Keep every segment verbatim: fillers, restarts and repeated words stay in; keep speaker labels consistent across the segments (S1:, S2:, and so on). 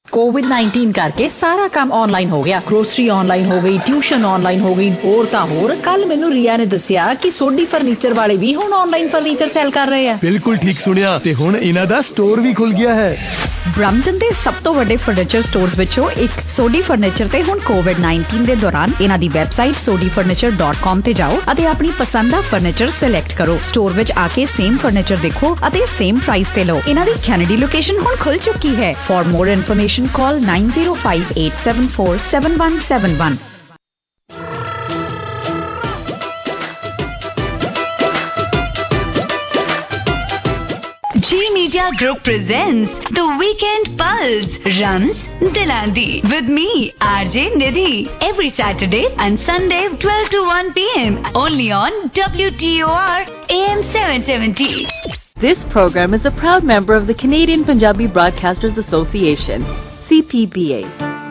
S1: Covid nineteen करके सारा काम ऑनलाइन हो गया। ग्रोसरी ऑनलाइन हो गई, ट्यूशन ऑनलाइन हो गई, होर तां होर। कल मैनू रिया ने दसिया कि सोडी फर्नीचर वाले भी हुण ऑनलाइन फर्नीचर सेल कर रहे हैं।
S2: बिल्कुल ठीक सुनिया, ते हुण इन्हां दा स्टोर भी खुल गया है।
S3: ब्रम्पटन ਦੇ ਸਭ ਤੋਂ ਵੱਡੇ ਫਰਨੀਚਰ ਸਟੋਰਸ ਵਿੱਚੋਂ ਇੱਕ ਸੋਡੀ ਫਰਨੀਚਰ ਤੇ ਹੁਣ ਕੋਵਿਡ ਨਾਈਨਟੀਨ ਦੇ ਦੌਰਾਨ ਇਹਨਾਂ ਦੀ website Sodhi furniture dot com ਤੇ ਜਾਓ ਅਤੇ ਆਪਣੀ ਪਸੰਦ ਦਾ ਫਰਨੀਚਰ ਸਿਲੈਕਟ ਕਰੋ। ਸਟੋਰ ਵਿੱਚ ਆ ਕੇ ਸੇਮ ਫਰਨੀਚਰ ਦੇਖੋ ਅਤੇ ਸੇਮ ਪ੍ਰਾਈਸ ਤੇ ਲਓ। ਇਹਨਾਂ ਦੀ ਕੈਨੇਡੀ ਲੋਕੇਸ਼ਨ ਹੁਣ ਖੁੱਲ ਚੁੱਕੀ ਹੈ। For more information call nine zero five eight seven four seven one seven one.
S4: G Media Group presents The Weekend Pulse, Rams Dilandi, with me, R J Nidhi, every Saturday and Sunday twelve to one p m only on W T O R A M seven seventy.
S5: This program is a proud member of the Canadian Punjabi Broadcasters Association, C P B A.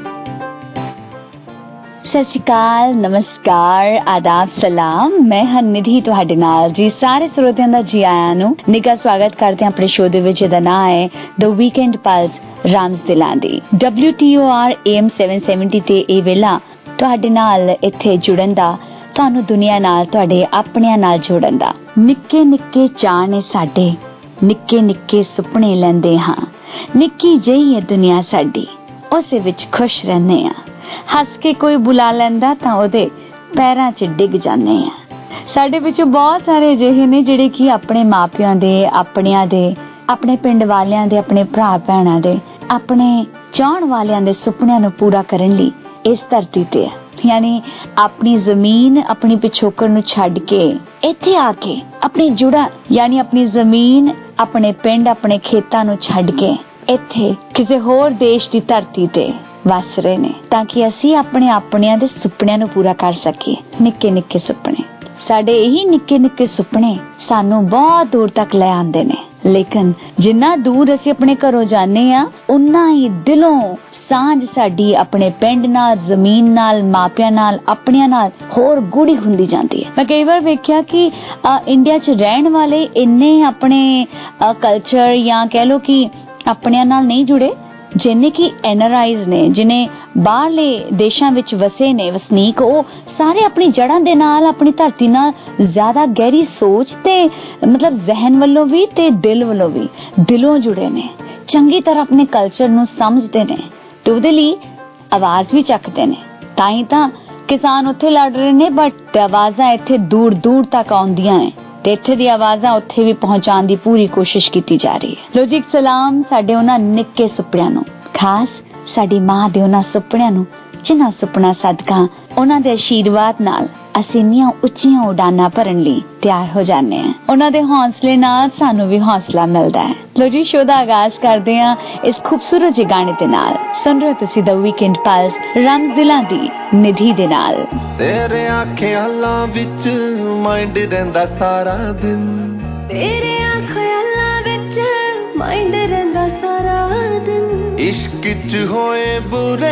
S6: ਸਤਿ ਸ਼੍ਰੀ ਅਕਾਲ, ਨਮਸਕਾਰ, ਆਦਾਬ, ਸਲਾਮ। ਮੈਂ ਹਾਂ ਨਿਧੀ ਤੁਹਾਡੇ ਨਾਲ ਜੀ। ਸਾਰੇ ਸਰੋਤਿਆਂ ਦਾ ਜੀ ਆਇਆਂ ਨੂੰ ਨਿੱਘਾ ਸਵਾਗਤ ਕਰਦੇ ਹਾਂ ਆਪਣੇ ਸ਼ੋਅ ਦੇ ਵਿੱਚ, ਜਿਹਦਾ ਨਾਂ ਹੈ ਦ ਵੀਕਐਂਡ ਪਲਸ ਰਾਮਸ ਦਿਲਾਂ ਦੀ। W T O R A M seven seventy ਤੇ ਇਹ ਵੇਲਾ ਤੁਹਾਡੇ ਨਾਲ ਇੱਥੇ ਜੁੜਨ ਦਾ, ਤੁਹਾਨੂੰ ਦੁਨੀਆ ਨਾਲ, ਤੁਹਾਡੇ ਆਪਣਿਆਂ ਨਾਲ ਜੋੜਨ ਦਾ। ਨਿੱਕੇ ਨਿੱਕੇ ਚਾਅ ਨੇ ਸਾਡੇ, ਨਿੱਕੇ ਨਿੱਕੇ ਸੁਪਨੇ ਲੈਂਦੇ ਹਾਂ। ਨਿੱਕੀ ਜਿਹੀ ਹੈ ਦੁਨੀਆ ਸਾਡੀ, ਉਸੇ ਵਿੱਚ ਖੁਸ਼ ਰਹਿੰਦੇ ਹਾਂ। ਹੱਸ ਕੇ ਕੋਈ ਬੁਲਾ ਲੈਂਦਾ ਤਾਂ ਉਹਦੇ ਪੈਰਾਂ 'ਚ ਡਿੱਗ ਜਾਂਦੇ ਆ। ਸਾਡੇ ਵਿੱਚੋਂ ਬਹੁਤ ਸਾਰੇ ਅਜਿਹੇ ਨੇ ਜਿਹੜੇ ਕਿ ਆਪਣੇ ਮਾਪਿਆਂ ਦੇ, ਆਪਣਿਆਂ ਦੇ, ਆਪਣੇ ਪਿੰਡ ਵਾਲਿਆਂ ਦੇ, ਆਪਣੇ ਭਰਾ ਭੈਣਾਂ ਦੇ, ਆਪਣੇ ਚਾਹਣ ਵਾਲਿਆਂ ਦੇ ਸੁਪਨਿਆਂ ਨੂੰ ਪੂਰਾ ਕਰਨ ਲਈ ਇਸ ਧਰਤੀ ਤੇ ਆ। ਯਾਨੀ ਆਪਣੀ ਜ਼ਮੀਨ, ਆਪਣੀ ਪਿਛੋਕੜ ਨੂੰ ਛੱਡ ਕੇ ਇੱਥੇ ਆ ਕੇ ਆਪਣੀ ਜੁੜਾ, ਯਾਨੀ ਆਪਣੀ ਜ਼ਮੀਨ, ਆਪਣੇ ਪਿੰਡ, ਆਪਣੇ ਖੇਤਾਂ ਨੂੰ ਛੱਡ ਕੇ ਇੱਥੇ ਕਿਸੇ ਹੋਰ ਦੇਸ਼ ਦੀ ਧਰਤੀ ਤੇ ਵਸ ਰਹੇ ਨੇ, ਤਾਂ ਕਿ ਅਸੀਂ ਆਪਣੇ ਆਪਣਿਆਂ ਦੇ ਸੁਪਨਿਆਂ ਨੂੰ ਪੂਰਾ ਕਰ ਸਕੀਏ। ਨਿੱਕੇ ਨਿੱਕੇ ਸੁਪਨੇ, ਸਾਡੇ ਇਹੀ ਨਿੱਕੇ ਨਿੱਕੇ ਸੁਪਨੇ ਸਾਨੂੰ ਬਹੁਤ ਦੂਰ ਤੱਕ ਲੈ ਆਉਂਦੇ ਨੇ। ਲੇਕਿਨ ਜਿੰਨਾ ਦੂਰ ਅਸੀਂ ਆਪਣੇ ਘਰੋਂ ਜਾਂਦੇ ਆ, ਉਨਾ ਹੀ ਦਿਲੋਂ ਸਾਂਝ ਸਾਡੀ ਆਪਣੇ ਪਿੰਡ ਨਾਲ, ਜ਼ਮੀਨ ਨਾਲ, ਮਾਪਿਆਂ ਨਾਲ, ਆਪਣਿਆਂ ਨਾਲ ਹੋਰ ਗੂੜੀ ਹੁੰਦੀ ਜਾਂਦੀ ਹੈ। ਮੈਂ ਕਈ ਵਾਰ ਵੇਖਿਆ ਕਿ ਇੰਡੀਆ 'ਚ ਰਹਿਣ ਵਾਲੇ ਇੰਨੇ ਆਪਣੇ ਕਲਚਰ ਜਾਂ ਕਹਿ ਲਓ ਕਿ ਆਪਣਿਆਂ ਨਾਲ ਨਹੀਂ ਜੁੜੇ, ਜਿੰਨੇ ਕਿ ਐਨ ਆਰ ਆਈਜ਼ ਨੇ, ਜਿਹਨੇ ਬਾਹਰਲੇ ਦੇਸ਼ਾਂ ਵਿੱਚ ਵਸੇ ਨੇ ਵਸਨੀਕ, ਉਹ ਸਾਰੇ ਆਪਣੀ ਜੜ੍ਹਾਂ ਦੇ ਨਾਲ, ਆਪਣੀ ਧਰਤੀ ਨਾਲ ਜ਼ਿਆਦਾ ਗਹਿਰੀ ਸੋਚ ਤੇ ਮਤਲਬ ਜ਼ਹਿਨ ਵੱਲੋਂ ਵੀ ਤੇ ਦਿਲ ਵੱਲੋਂ ਵੀ ਦਿਲੋਂ ਜੁੜੇ ਨੇ। ਚੰਗੀ ਤਰ੍ਹਾਂ ਆਪਣੇ ਕਲਚਰ ਨੂੰ ਸਮਝਦੇ ਨੇ ਤੇ ਉਹਦੇ ਲਈ ਆਵਾਜ਼ ਵੀ ਚੱਕਦੇ ਨੇ। ਤਾਂ ਹੀ ਤਾਂ ਕਿਸਾਨ ਉੱਥੇ ਲੜ ਰਹੇ ਨੇ, ਬਟ ਆਵਾਜ਼ਾਂ ਇੱਥੇ ਦੂਰ ਦੂਰ ਤੱਕ ਆਉਂਦੀਆਂ ਨੇ ਤੇ ਇੱਥੇ ਦੀ ਆਵਾਜ਼ਾਂ ਉੱਥੇ ਵੀ ਪਹੁੰਚਾਉਣ ਦੀ ਪੂਰੀ ਕੋਸ਼ਿਸ਼ ਕੀਤੀ ਜਾ ਰਹੀ ਹੈ। ਲੋ ਜੀ, ਇੱਕ ਸਲਾਮ ਸਾਡੇ ਉਹਨਾਂ ਨਿੱਕੇ ਸੁਪਨਿਆਂ ਨੂੰ, ਖਾਸ ਸਾਡੀ ਮਾਂ ਦੇ ਉਹਨਾਂ ਸੁਪਨਿਆਂ ਨੂੰ ਜਿਨ੍ਹਾਂ ਸੁਪਨਾ ਸਦਕਾ, ਉਹਨਾਂ ਦੇ ਆਸ਼ੀਰਵਾਦ ਨਾਲ ਅਸੀਂ ਇੰਨੀਆਂ ਉੱਚੀਆਂ ਉਡਾਨਾਂ ਭਰਨ ਲਈ ਤਿਆਰ ਹੋ ਜਾਂਦੇ ਹਾਂ। ਉਹਨਾਂ ਦੇ ਹੌਸਲੇ ਨਾਲ ਸਾਨੂੰ ਵੀ ਹੌਸਲਾ ਮਿਲਦਾ ਹੈ। ਲੋ ਜੀ, ਸ਼ੋਅ ਦਾ ਆਗਾਜ਼ ਕਰਦੇ ਹਾਂ ਇਸ ਖੂਬਸੂਰਤ ਜਿਹੇ ਗਾਣੇ ਦੇ ਨਾਲ। ਸੁਣ ਰਹੇ ਤੁਸੀਂ ਦ ਵੀਕਐਂਡ ਪਲਸ ਰਾਮਸ ਦਿਲਾਂ ਦੀ ਨਿਧੀ ਦੇ ਨਾਲ।
S7: ਤੇਰੇ ਖਿਆਲਾਂ ਵਿੱਚ ਮਾਈਂਡ ਰਹਿੰਦਾ ਸਾਰਾ ਦਿਨ,
S8: ਤੇਰੇ ਖਿਆਲਾਂ ਵਿੱਚ ਮਾਈਂਡ ਰਹਿੰਦਾ ਸਾਰਾ ਦਿਨ।
S7: ਇਸ਼ਕ 'ਚ ਹੋਏ ਬੁਰੇ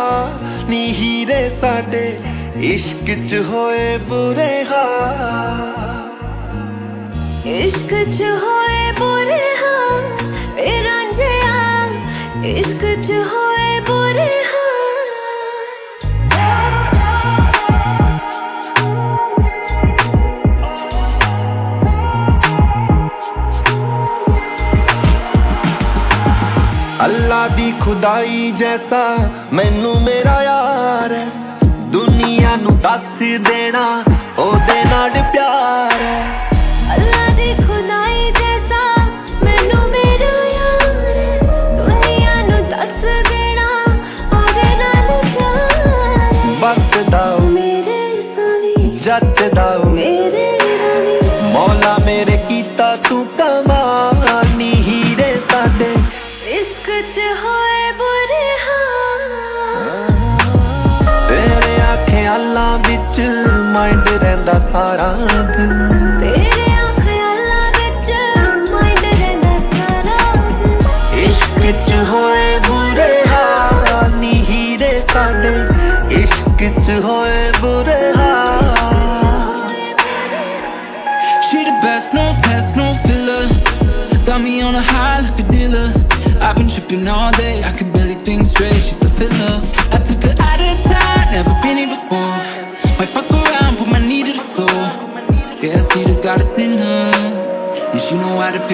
S7: ਹਾਲ ਨੀ ਹੀਰੇ ਸਾਡੇ, ਇਸ਼ਕ 'ਚ ਹੋਏ ਬੁਰੇ ਹਾਲ,
S8: ਇਸ਼ਕ 'ਚ ਹੋਏ ਬੁਰੇ ਹਾਲ ਵੇ ਰਾਂਝਿਆ, ਇਸ਼ਕ 'ਚ ਹੋਏ ਬੁਰੇ ਹਾਲ।
S7: ਅੱਲਾ ਦੀ ਖੁਦਾਈ ਜੈਸਾ ਮੈਨੂੰ ਮੇਰਾ ਯਾਰ ਹੈ, ਦੁਨੀਆ ਨੂੰ ਦੱਸ ਦੇਣਾ ਉਹਦੇ ਨਾਲ ਪਿਆਰ ਹੈ।
S8: ਅੱਲਾ ਦੀ ਖੁਦਾਈ ਜੈਸਾ ਮੈਨੂੰ ਮੇਰਾ ਯਾਰ ਹੈ, ਦੁਨੀਆ ਨੂੰ ਦੱਸ ਦੇਣਾ ਉਹਦੇ ਨਾਲ ਪਿਆਰ ਹੈ।
S7: ਬਖਦਾ
S8: ਮੇਰੇ ਸਵੀ,
S7: ਜੱਟਦਾ
S8: ਮੇਰੇ ਰਵੀ,
S7: ਮੌਲਾ ਮੇਰੇ ਕੀਤਾ ਤੂੰ ਕਮਾਲ ਨੀ ਹੀਰੇ ਸਾਡੇ,
S8: ਇਸ਼ਕ 'ਚ ਹੋਏ ਬੁਰੇ ਹਾਲ।
S7: ਤੇਰੇ ਖਿਆਲਾਂ ਵਿੱਚ ਮਾਈਂਡ ਰਹਿੰਦਾ ਸਾਰਾ ਦਿਨ,
S8: ਤੇਰੇ ਖਿਆਲਾਂ ਵਿੱਚ ਮਾਈਂਡ ਰਹਿੰਦਾ ਸਾਰਾ ਦਿਨ।
S7: ਇਸ਼ਕ 'ਚ ਹੋਏ ਬੁਰੇ ਹਾਲ ਨੀ ਹੀਰੇ ਸਾਡੇ, ਇਸ਼ਕ 'ਚ ਹੋਏ ਬੁਰੇ ਹਾਲ।
S9: She the best, no test, no filler, got me on a high like a dealer. I've been tripping all day, I can barely think straight.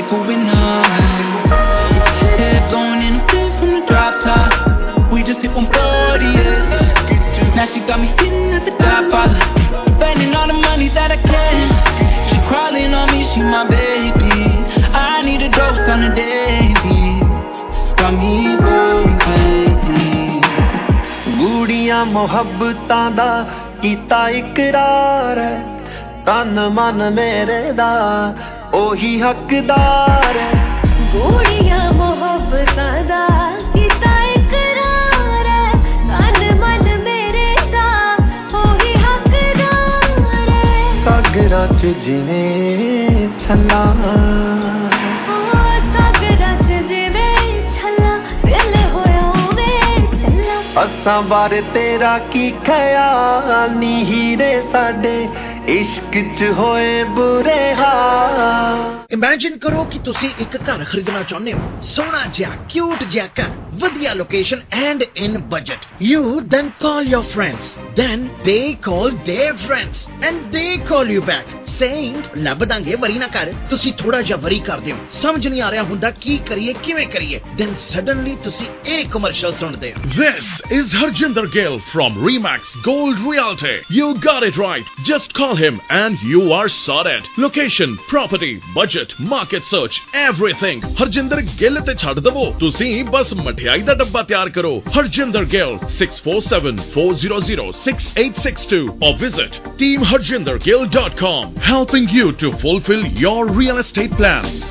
S9: beautiful with none. Yeah, blowing in the stick from the drop top. We just hit one forty, yeah. Now she got me sitting at the Godfather, spending all the money that I can. She crawling on me, she my baby. I need a dose on the daily. Got me going crazy.
S7: ਗੂੜੀਆਂ ਮੁਹੱਬਤਾਂ ਦਾ ਕੀਤਾ ਇਕਰਾਰ ਹੈ, ਤਨ ਮਨ ਮੇਰੇ ਦਾ ਉਹੀ ਹੱਕਦਾਰ ਹੈ।
S8: ਗੂੜੀਆਂ ਮੁਹੱਬਤਾਂ ਦਾ ਕੀਤਾ ਇਕਰਾਰ ਹੈ, ਤਨ ਮਨ ਮੇਰੇ ਦਾ ਉਹੀ ਹੱਕਦਾਰ ਹੈ।
S7: ਸਾਗਰਾਂ ਚ ਜਿਵੇਂ ਛੱਲਾ, ਅਸਾਂ ਬਾਰੇ ਤੇਰਾ ਕੀ ਖਿਆਲ ਨੀ ਹੀਰੇ ਸਾਡੇ ਇਸ਼ਕ ਚ ਹੋਏ ਬੁਰੇ ਹਾਲ।
S10: ਇਮੇਜਿਨ ਕਰੋ ਕਿ ਤੁਸੀਂ ਇੱਕ ਘਰ ਖਰੀਦਣਾ ਚਾਹੁੰਦੇ ਹੋ, ਸੋਹਣਾ ਜਿਹਾ ਕਿਊਟ ਜਿਹਾ ਘਰ, ਵਧੀਆ location and in budget. You then call your friends, then they call there friends and ਦੇ ਕਾਲ ਯੂ ਬੈਕ ਸੇਇੰਗ ਲੱਭ ਦਾਂਗੇ ਵਰੀ ਨਾ ਕਰ। ਤੁਸੀਂ ਥੋੜਾ ਜਿਹਾ ਵਰੀ ਕਰਦੇ ਹੋ, ਸਮਝ ਨਹੀਂ ਆ ਰਿਹਾ ਹੁੰਦਾ ਕੀ ਕਰੀਏ ਕਿਵੇਂ ਕਰੀਏ, ਦੈਨ ਸਡਨਲੀ ਤੁਸੀਂ ਇਹ ਕਮਰਸ਼ੀਅਲ ਸੁਣਦੇ ਹੋ।
S11: This is Harjinder Gill from Remax Gold Realty. You got it right. Just call him and you are sorted. Location, property, budget, market search, everything. Harjinder Gill te chhad davo. Tusi bas ਮਠਿਆਈ ਦਾ ਡੱਬਾ ਤਿਆਰ ਕਰੋ। Harjinder Gill six four seven four zero zero six eight six two or visit team harjinder gill dot com, helping you to fulfill your real estate plans.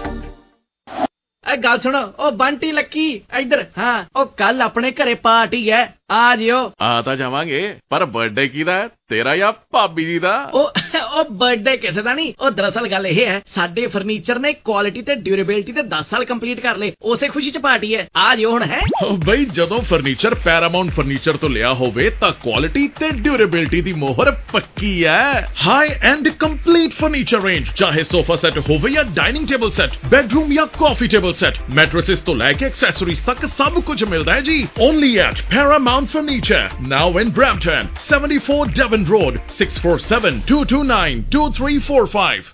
S10: ਐ ਗੱਲ ਸੁਣੋ, ਉਹ Bunty Lucky ਇੱਧਰ। ਹਾਂ, ਉਹ ਕੱਲ ਆਪਣੇ ਘਰੇ ਪਾਰਟੀ ਹੈ, ਆ ਜਿਓ।
S11: ਆ ਤਾਂ ਜਾਵਾਂਗੇ, ਪਰ ਬਰਥਡੇ ਕਿਹਦਾ ਹੈ, ਤੇਰਾ ਜਾਂ ਭਾਬੀ ਜੀ ਦਾ?
S10: ਉਹ ਉਹ ਬਰਥਡੇ ਕਿਸੇ ਦਾ ਨਹੀਂ। ਉਹ ਦਰਅਸਲ ਗੱਲ ਇਹ ਹੈ, ਸਾਡੇ ਫਰਨੀਚਰ ਨੇ ਕੁਆਲਿਟੀ ਤੇ ਡਿਊਰੇਬਿਲਿਟੀ ਤੇ ਦਸ ਸਾਲ ਕੰਪਲੀਟ ਕਰ ਲਏ, ਉਸੇ ਖੁਸ਼ੀ ਚ ਪਾਰਟੀ ਹੈ, ਆ ਜਿਓ ਹੁਣ। ਹੈ
S11: ਬਈ, ਜਦੋਂ ਫਰਨੀਚਰ ਪੈਰਾਮਾਉਂਟ ਫਰਨੀਚਰ ਤੋਂ ਲਿਆ ਹੋਵੇ ਤਾਂ ਕੁਆਲਿਟੀ ਤੇ ਡਿਊਰੇਬਿਲਿਟੀ ਦੀ ਮੋਹਰ ਪੱਕੀ ਹੈ। High end complete furniture range, ਚਾਹੇ ਸੋਫਾ ਸੈੱਟ ਹੋਵੇ ਜਾਂ ਡਾਈਨਿੰਗ ਟੇਬਲ ਸੈੱਟ, ਬੈਡਰੂਮ ਜਾਂ ਕਾਫੀ ਟੇਬਲ ਸੈੱਟ, ਮੈਟ੍ਰੈसेस ਤੋਂ ਲੈ ਕੇ ਐਕਸੈਸਰੀਜ਼ ਤੱਕ ਸਭ ਕੁਝ ਮਿਲਦਾ ਹੈ ਜੀ। Only at Paramount furniture, now in Brampton, seventy-four Devon Road, six four seven two two nine two three four five.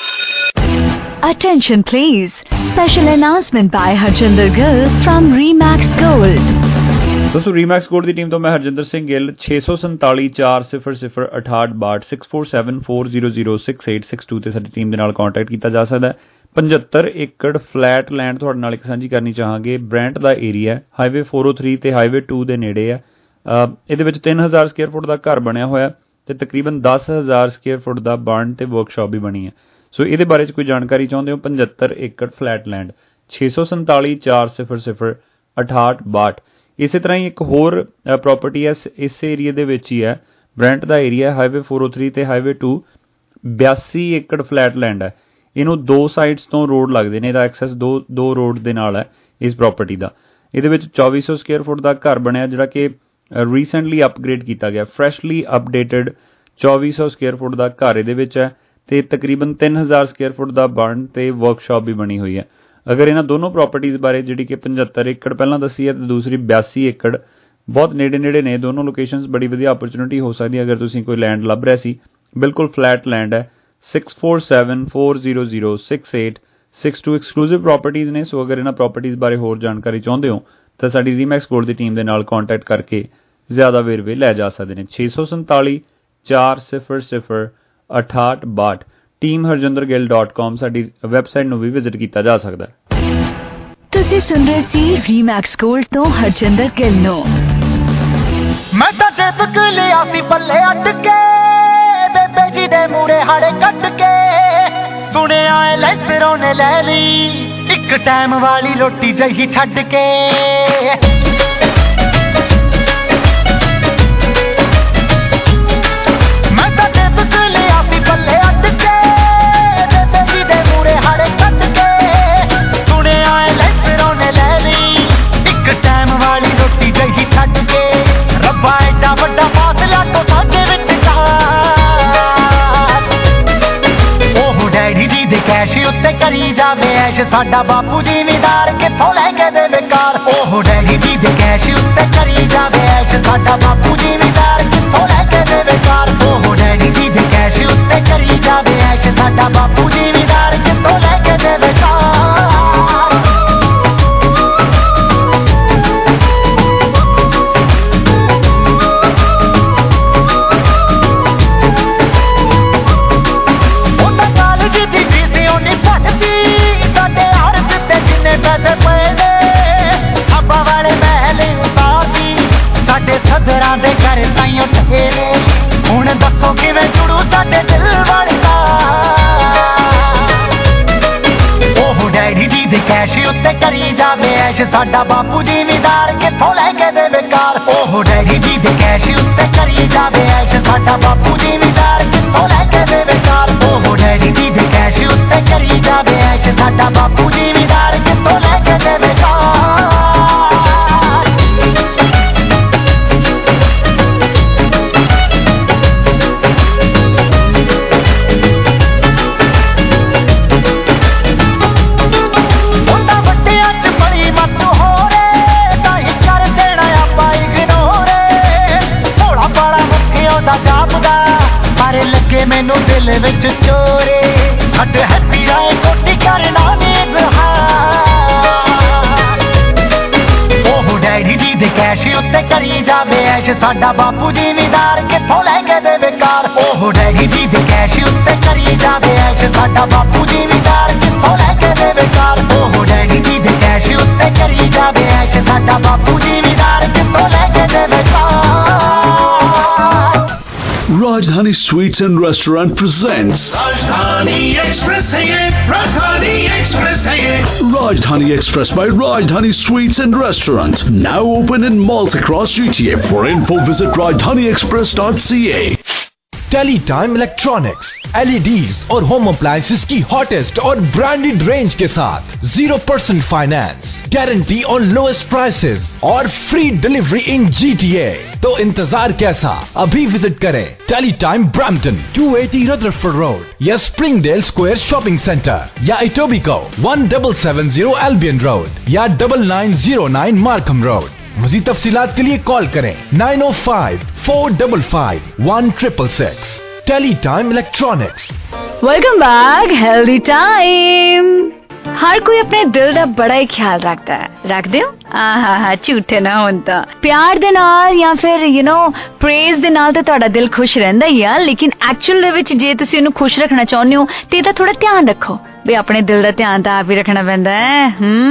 S4: Attention please. Special announcement by Harjinder Gill from Remax Gold.
S12: ਦੋਸਤੋ, ਰੀਮੈਕਸ gold ਦੀ team ਤੋਂ ਮੈਂ ਹਰਜਿੰਦਰ ਸਿੰਘ ਗਿੱਲ। ਛੇ ਸੌ ਸੰਤਾਲੀ ਚਾਰ ਸਿਫਰ ਸਿਫਰ ਅਠਾਹਠ ਬਾਹਠ six four seven four zero zero six eight six two ਤੇ ਸਾਡੀ ਟੀਮ ਦੇ ਨਾਲ ਕੰਟੈਕਟ ਕੀਤਾ ਜਾ ਸਕਦਾ ਹੈ। ਪਝੱਤਰ ਏਕੜ ਫਲੈਟ ਲੈਂਡ ਤੁਹਾਡੇ ਨਾਲ ਇੱਕ ਸਾਂਝੀ ਕਰਨੀ ਚਾਹਾਂਗੇ। ਬ੍ਰੈਂਟ ਦਾ ਏਰੀਆ ਹੈ, ਹਾਈਵੇ ਫੋਰ ਓ ਥ੍ਰੀ ਤੇ ਹਾਈਵੇ ਟੂ ਦੇ ਨੇੜੇ ਆ। ਇਹਦੇ ਵਿੱਚ ਤਿੰਨ ਹਜ਼ਾਰ ਸਕੁਅਰ ਫੁੱਟ ਦਾ ਘਰ ਬਣਿਆ ਹੋਇਆ ਤੇ ਤਕਰੀਬਨ ਦਸ ਹਜ਼ਾਰ ਸਕੁਅਰ ਫੁੱਟ ਦਾ ਬਾਰਨ ਤੇ ਵਰਕਸ਼ਾਪ ਵੀ ਬਣੀ ਹੈ। ਸੋ ਇਹਦੇ ਬਾਰੇ 'ਚ ਕੋਈ ਜਾਣਕਾਰੀ ਚਾਹੁੰਦੇ ਹੋ, ਪਝੱਤਰ ਏਕੜ ਫਲੈਟ ਲੈਂਡ, ਛੇ ਸੌ ਸੰਤਾਲੀ ਚਾਰ ਸਿਫਰ ਸਿਫਰ ਅਠਾਹਠ ਬਾਹਠ। ਇਸੇ ਤਰ੍ਹਾਂ ਹੀ ਇੱਕ ਹੋਰ ਪ੍ਰੋਪਰਟੀ ਹੈ ਇਸ ਏਰੀਏ ਦੇ ਵਿੱਚ ਹੀ ਹੈ, ਬ੍ਰੈਂਟ ਦਾ area, highway four o three ਤੇ ਹਾਈਵੇ ਟੂ, ਬਿਆਸੀ ਏਕੜ ਫਲੈਟ ਲੈਂਡ ਹੈ। ਇਹਨੂੰ ਦੋ ਸਾਈਡਸ ਤੋਂ ਰੋਡ ਲੱਗਦੇ ਨੇ, ਇਹਦਾ ਐਕਸੈਸ ਦੋ ਦੋ ਰੋਡ ਦੇ ਨਾਲ ਹੈ ਇਸ ਪ੍ਰੋਪਰਟੀ ਦਾ। ਇਹਦੇ ਵਿੱਚ ਚੌਵੀ ਸੌ ਸਕੁਅਰ ਫੁੱਟ ਦਾ ਘਰ ਬਣਿਆ ਜਿਹੜਾ ਕਿ ਰੀਸੈਂਟਲੀ ਅਪਗ੍ਰੇਡ ਕੀਤਾ ਗਿਆ, ਫਰੈਸ਼ਲੀ ਅਪਡੇਟਡ ਚੌਵੀ ਸੌ ਸਕੁਅਰ ਫੁੱਟ ਦਾ ਘਰ ਇਹਦੇ ਵਿੱਚ ਹੈ ਤੇ ਤਕਰੀਬਨ ਤਿੰਨ ਹਜ਼ਾਰ ਸਕੁਅਰ ਫੁੱਟ ਦਾ ਬਰਨ ਤੇ ਵਰਕਸ਼ਾਪ ਵੀ ਬਣੀ ਹੋਈ ਹੈ। ਅਗਰ ਇਹਨਾਂ ਦੋਨੋਂ ਪ੍ਰੋਪਰਟੀਜ਼ ਬਾਰੇ, ਜਿਹੜੀ ਕਿ ਪਝੱਤਰ ਏਕੜ ਪਹਿਲਾਂ ਦੱਸੀ ਹੈ ਤੇ ਦੂਸਰੀ ਬਿਆਸੀ ਏਕੜ, ਬਹੁਤ ਨੇੜੇ ਨੇੜੇ ਨੇ ਦੋਨੋਂ ਲੋਕੇਸ਼ਨਸ, ਬੜੀ ਵਧੀਆ ਓਪਰਚੁਨਿਟੀ ਹੋ ਸਕਦੀ ਹੈ ਅਗਰ ਤੁਸੀਂ ਕੋਈ ਲੈਂਡ ਲੱਭ ਰਿਹਾ ਸੀ। ਬਿਲਕੁਲ ਫਲੈਟ ਲੈਂਡ ਹੈ। Six four seven four zero zero six eight six two exclusive properties ਨੇ। ਸੋ ਅਗਰ ਇਹਨਾਂ ਪ੍ਰੋਪਰਟੀਜ਼ ਬਾਰੇ ਹੋਰ ਜਾਣਕਾਰੀ ਚਾਹੁੰਦੇ ਹੋ ਤਾਂ ਸਾਡੀ ਰੀਮੈਕਸ ਗੋਲਡ ਦੀ ਟੀਮ ਦੇ ਨਾਲ ਕੰਟੈਕਟ ਕਰਕੇ ਜ਼ਿਆਦਾ ਵੇਰਵੇ ਲੈ ਜਾ ਸਕਦੇ ਨੇ। ਛੇ ਸੌ ਸੰਤਾਲੀ ਚਾਰ ਸਿਫਰ ਸਿਫਰ ਅਠਾਹਠ ਬਾਹਠ, ਟੀਮ ਹਰਜਿੰਦਰ ਗਿੱਲ ਡਾਟ ਕਾਮ ਸਾਡੀ ਵੈਬਸਾਈਟ ਨੂੰ ਵੀ ਵਿਜ਼ਿਟ ਕੀਤਾ ਜਾ ਸਕਦਾ ਹੈ।
S4: ਤੁਸੀਂ ਸੁਣ ਰਹੇ ਸੀ ਰੀਮੈਕਸ ਗੋਲਡ ਤੋਂ ਹਰਜਿੰਦਰ ਗਿੱਲ ਨੂੰ।
S13: ਮੈਂ ਤਾਂ ਟਿਪਕ ਲਿਆ ਸੀ ਪੱਲੇ ਅੱਡ ਕੇ, ਬੇਬੇ ਜੀ ਦੇ ਮੂਰੇ ਹਾੜੇ ਕੱਢ ਕੇ, ਸੁਣਿਆ ਏ ਲੈਸਰੋਂ ਨੇ ਲੈ ਲਈ ਇੱਕ ਟਾਈਮ ਵਾਲੀ ਰੋਟੀ ਜਹੀ ਛੱਡ ਕੇ। ਮੈਂ ਤਾਂ ਟਿਪਕ ਲਿਆ ਸੀ ਪੱਲੇ ਅੱਡ ਕੇ, ਬੇਬੇ ਜੀ ਦੇ ਮੂਰੇ ਹਾੜੇ ਕੱਢ ਕੇ, ਸੁਣਿਆ ਏ ਲੈਸਰੋਂ ਨੇ ਲੈ ਲਈ ਇੱਕ ਟਾਈਮ ਵਾਲੀ ਰੋਟੀ ਜਹੀ ਛੱਡ ਕੇ। ਰੱਬਾ ਐਡਾ ਵੱਡਾ ਫਾਸਲਾ ਤੋਂ ਸਾਡੇ ਵਿੱਚ ਕੈਸ਼ ਉੱਤੇ ਕਰੀ ਜਾਵੇ ਐਸ਼, ਸਾਡਾ ਬਾਪੂ ਜ਼ਿਮੀਦਾਰ ਕਿੱਥੋਂ ਲੈ ਕੇ ਦੇਵੇ ਕਾਰ। ਉਹ ਡੈਡੀ ਜੀ ਦੇ ਕੈਸ਼ ਉੱਤੇ ਕਰੀ ਜਾਵੇ ਐਸ਼, ਸਾਡਾ ਬਾਪੂ ਜ਼ਿਮੀਦਾਰ ਕਿੱਥੋਂ ਲੈ ਕੇ ਦੇਵੇ ਕਾਰ। ਉਹ ਡੈਡੀ ਜੀ ਦੇ ਕੈਸ਼ ਉੱਤੇ ਕਰੀ ਜਾਵੇ ਐਸ਼, ਸਾਡਾ ਬਾਪੂ ਜ਼ਿਮੀਦਾਰ ਕਿੱਥੋਂ ਲੈ ਕੇ ਦੇਵੇ ਕਾਰ। ਐਸ਼ ਸਾਡਾ ਬਾਪੂ ਜ਼ਿਮੀਦਾਰ ਕਿੱਥੋਂ ਲੈ ਕੇ ਦੇਵੇ ਕਾਰ ਉਹ ਡੈਡੀ ਜੀ ਦੇ ਕੈਸ਼ ਉੱਤੇ ਕਰੀ ਜਾਵੇ ਐਸ਼ ਸਾਡਾ ਬਾਪੂ ਜ਼ਿਮੀਦਾਰ ਕਿੱਥੋਂ ਲੈ ਕੇ ਦੇਵੇ ਕਾਰ ਉਹ ਡੈਡੀ ਜੀ ਦੇ ਕੈਸ਼ ਉੱਤੇ ਕਰੀ ਜਾਵੇ ਐਸ਼ ਸਾਡਾ ਬਾਪੂ ਜ਼ਿਮੀਦਾਰ ਕਿੱਥੋਂ ਲੈ ਕੇ ਦੇਵੇ ਕਾਰ ਮੈਨੂੰ ਦਿਲ ਵਿੱਚ ਚੋਰੇ ਛੱਡ ਹੈਪੀ ਰਾਏ ਕੋਟੀ ਕਰਨਾ ਨੀ ਬਿਹਾਰ ਉਹ ਡੈਡੀ ਜੀ ਦੇ ਕੈਸ਼ ਉੱਤੇ ਕਰੀ ਜਾਵੇ ਐਸ਼ ਸਾਡਾ ਬਾਪੂ ਜ਼ਿਮੀਦਾਰ ਕਿੱਥੋਂ ਲੈ ਕੇ ਦੇਵੇ ਕਾਰ ਉਹ ਡੈਡੀ ਜੀ ਦੇ ਕੈਸ਼ ਉੱਤੇ ਕਰੀ ਜਾਵੇ ਐਸ਼ ਸਾਡਾ ਬਾਪੂ ਜ਼ਿਮੀਦਾਰ ਕਿੱਥੋਂ ਲੈ ਕੇ ਦੇਵੇ ਕਾਰ ਉਹ ਡੈਡੀ ਜੀ ਦੇ ਕੈਸ਼ ਉੱਤੇ ਕਰੀ ਜਾਵੇ ਐਸ਼ ਸਾਡਾ ਬਾਪੂ ਜ਼ਿਮੀਦਾਰ ਕਿੱਥੋਂ ਲੈ ਕੇ ਦੇਵੇ car
S14: Rajdhani Sweets and Restaurant presents
S15: Rajdhani Express hai ye, Rajdhani Express hai ye.
S14: Rajdhani Express by Rajdhani Sweets and Restaurant, now open in malls across G T A. For info visit rajdhani express dot c a.
S2: Teletime electronics L E Ds और home appliances की hottest और branded range के साथ zero percent finance, guarantee on lowest prices और free delivery in G T A. तो इंतजार कैसा, अभी विजिट करें Teletime Brampton two eighty Rutherford road या स्प्रिंगडेल स्क्वायर शॉपिंग सेंटर या Etobicoke one double seven zero Albion road या double nine zero nine Markham road. मज़ीद तफसीलात के लिए कॉल करें नाइन ओ five four double five one triple six. Teletime electronics.
S6: Welcome back healthy time. हर कोई अपने दिल का बड़ा ही ख्याल रखता है, रख दो हाँ हाँ झूठे ना होन तां प्यार दे नाल या फिर यू नो प्रेज दे नाल ते तुहाडा दिल खुश रहिंदा ही आ, लेकिन एक्चुअल दे विच जे तुसीं उहनूं खुश रखना चाहुंदे हो ते इहदा थोड़ा ध्यान रखो भी अपने दिल का ध्यान तो आप ही रखना पैंदा है।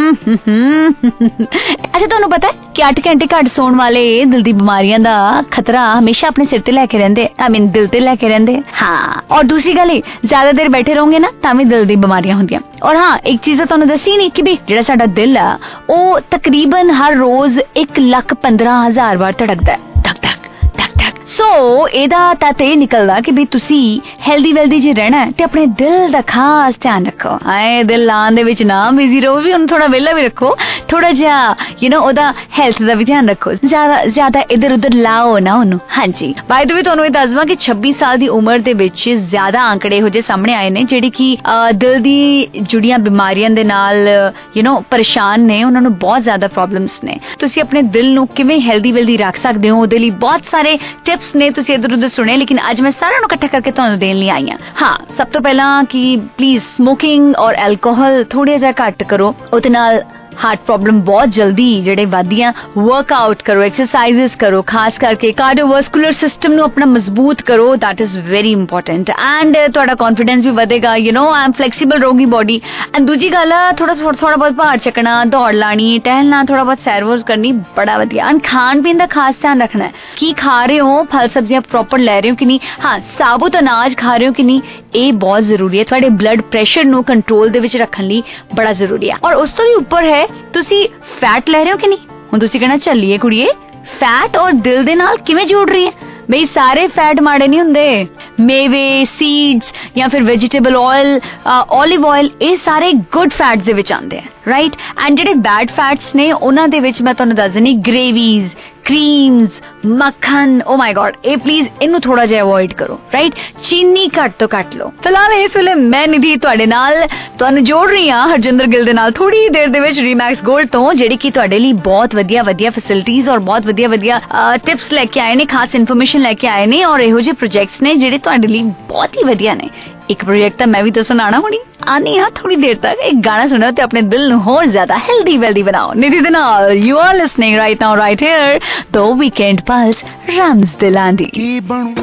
S6: अच्छा तुहानूं पता है कि अठ घंटे घट सोण वाले दिल दी बीमारियां दा खतरा हमेशा अपने सिर ते लैके रहिंदे, आई मीन दिल ते लैके रहिंदे। हाँ और दूसरी गल ज्यादा देर बैठे रहोगे ना तां वी दिल दी बीमारियां हुंदियां। और हाँ एक चीज तुहानूं दसी नहीं कि भी जिहड़ा साडा दिल आ ओ तकरीबन हर रोज एक लख पंद्रह हजार बार धड़कदा है, धक धक धक धक। सो एदा तत ये निकलदा कि भी तुसी हेल्दी वेल्दी जी रहना है ते अपने दिल दा खास ध्यान रखो। आए दिल लान दे विच ना बिजी रहो, भी उन्हें थोड़ा वेला भी रखो, थोड़ा जा यू नो ओदा हेल्थ दा भी ध्यान रखो, ज्यादा ज्यादा इधर उधर लाओ ना उन्होंने। हाँ जी बाय द वे तुहानूं ये दस कि छब्बीस साल की उम्र दे विच ज्यादा आंकड़े हो जे सामने आए ने जिहड़ी कि दिल दी जुड़ियां बीमारियां दे नाल यू नो परेशान ने, उन्हां नूं बहुत ज्यादा प्रॉब्लम्स ने। तुसी अपने दिल नूं किवें हेल्दी वेल्दी रख सकदे हो ओदे लई बहुत सारे टिप्स ने तुसी इधर उधर सुने, लेकिन आज मैं सारा नूं इकट्ठा करके तुहानूं देण लई आई हां। हाँ सब तो पहला कि प्लीज स्मोकिंग और एल्कोहल थोड़ा जिहा घट करो, उहदे नाल हार्ट प्रॉब्लम बहुत जल्दी जेडे वादियां। वर्कआउट करो, एक्सरसाइजेस करो, खास करके कार्डियोवास्कुलर सिस्टम नु अपना मजबूत करो, that is very important. And थोड़ा कॉन्फिडेंस भी बढ़ेगा, you know I am flexible रहोगी बॉडी। एंड दूजी गल थोड़ा थोड़ा बहुत भार चकना, दौड़ लानी, टहलना, थोड़ा बहुत सैर वोर करनी, बड़ा वधिया। एंड खान पीन का खास ध्यान रखना है कि खा रहे हो, फल सब्जियां प्रॉपर ले रहे हो कि नहीं, हाँ साबुत अनाज खा रहे हो कि नहीं, ये बहुत जरूरी है। थोड़े ब्लड प्रेशर नु कंट्रोल दे विच रखण लई बड़ा जरूरी है। और उस तो भी ऊपर है तुसी फैट ले रहे हो कि नहीं। हुण तुसी कहना चलिए कुड़िए फैट और दिल दे नाल किवें जोड़ रही है, बई सारे फैट माड़े नहीं हुंदे। मेवे, सीड्स या फिर वेजिटेबल ऑयल, ऑलिव ऑयल, ये सारे गुड फैट्स दे विच आंदे हैं, राइट। एंड जेडे बैड फैट्स ने उन्हां दे विच मैं तुहानूं दस दिंदी ग्रेवीज, क्रीम्स, मक्खन, ओ माय गॉड ये प्लीज इनू थोड़ा जिहा अवॉइड करो, राइट। चीनी घट तो घट लो। फिलहाल इस वेले मैं निधि तुहाडे नाल तुहानूं जोड़ रही हां हरजिंदर गिल दे नाल थोड़ी देर दे विच रीमैक्स गोल्ड तो, जिहड़ी कि तुहाडे लई बहुत वधिया वधिया फैसिलिटीज और बहुत वधिया वधिया टिप्स लेके आए ने, खास इन्फॉर्मेशन लेके आए ने और इहो जिहे प्रोजेक्ट्स ने जिहड़े तुहाडे लई बहुत ही वधिया ने। एक प्रोजेक्ट तो मैं भी दसन आना होनी आनी हाँ थोड़ी देर तक। एक गाना सुनो ते अपने दिल नूं होर ज्यादा हेल्दी वेल्दी बनाओ। निधि दे नाल you are listening right now right here the weekend pulse रम्स दिलांदी।
S7: की बनू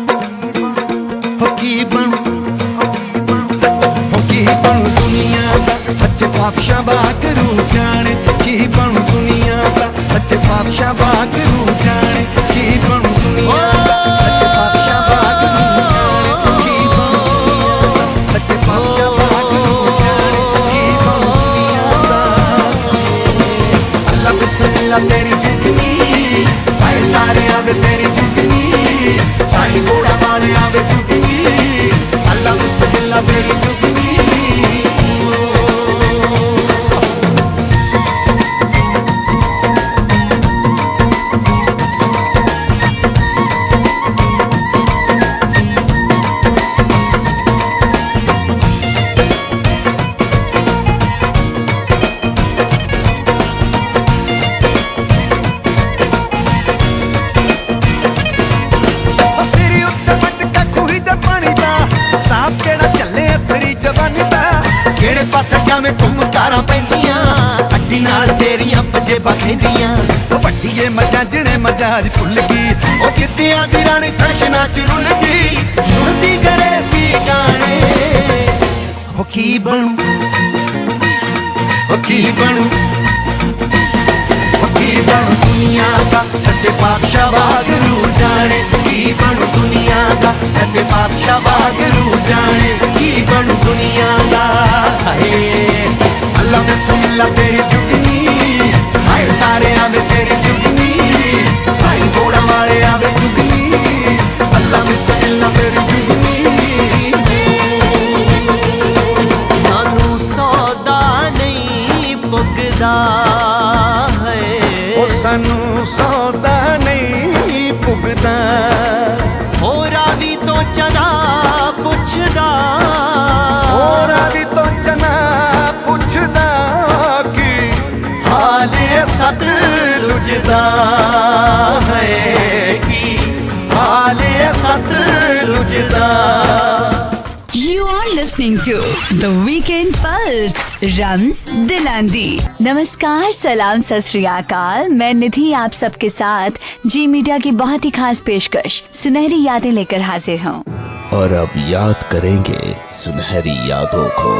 S7: हो की बनू हो की बनू दुनिया दा सच्चे पातशाह बाकरू जाने, की बनू दुनिया दा सच्चे पातशाह बाकरू जाने, की बनू दुनिया दा सच्चे पातशाह बाकरू जाने, की बनू दुनिया दा सच्चे पातशाह बाकरू जाने, की बनू दुनिया दा गलियां में घुमकारा पैंदियां अड्डी नाल तेरियां पंजेबां खैंदियां पट्टीए मजा जने मजाज भुल गई ओ किद्दियां दी रानी फैशनां च रुल गई सुनदी करे पी गाने ओ की बनू ओ की बनू ओ की बनू दुनिया का सच्चे पातशाह वागरू जाने की बनू दुनिया का सच्चे पातशाह वागरू जाने की बनू दुनिया का हाय अल्लाह बिस्मिल्लाह तेरी जुगनी हाय तारे आवे तेरी जुगनी साई घोड़ा मारे आवे जुगनी अल्लाह बिस्मिल्लाह तेरी जुगनी सानू सौदा नहीं पुगदा है ओ सानू सौदा नहीं पुगदा होरा भी तो चना पुछदा होरा भी तो चना पुछदा कि हाल सत लुझदा है कि हाल सत लुझदा
S4: You are listening to The Weekend Pulse, Rams Dilandi.
S6: नमस्कार, सलाम, सत श्री अकाल। मैं निधि आप सबके साथ जी मीडिया की बहुत ही खास पेशकश सुनहरी यादें लेकर हाजिर हूँ।
S16: और अब याद करेंगे सुनहरी यादों को।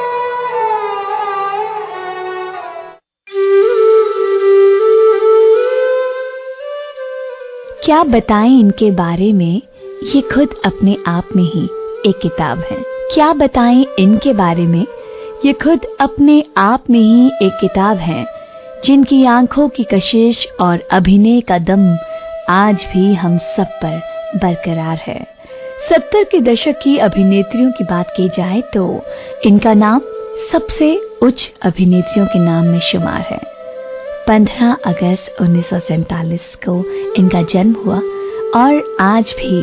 S6: क्या बताएं इनके बारे में, ये खुद अपने आप में ही एक किताब है। क्या बताएं इनके बारे में, ये खुद अपने आप में ही एक किताब है, जिनकी आंखों की कशिश और अभिनय का दम आज भी हम सब पर बरकरार है। सत्तर के दशक की अभिनेत्रियों की बात की जाए तो इनका नाम सबसे उच्च अभिनेत्रियों के नाम में शुमार है। पंद्रह अगस्त उन्नीस सौ सैतालीस को इनका जन्म हुआ और आज भी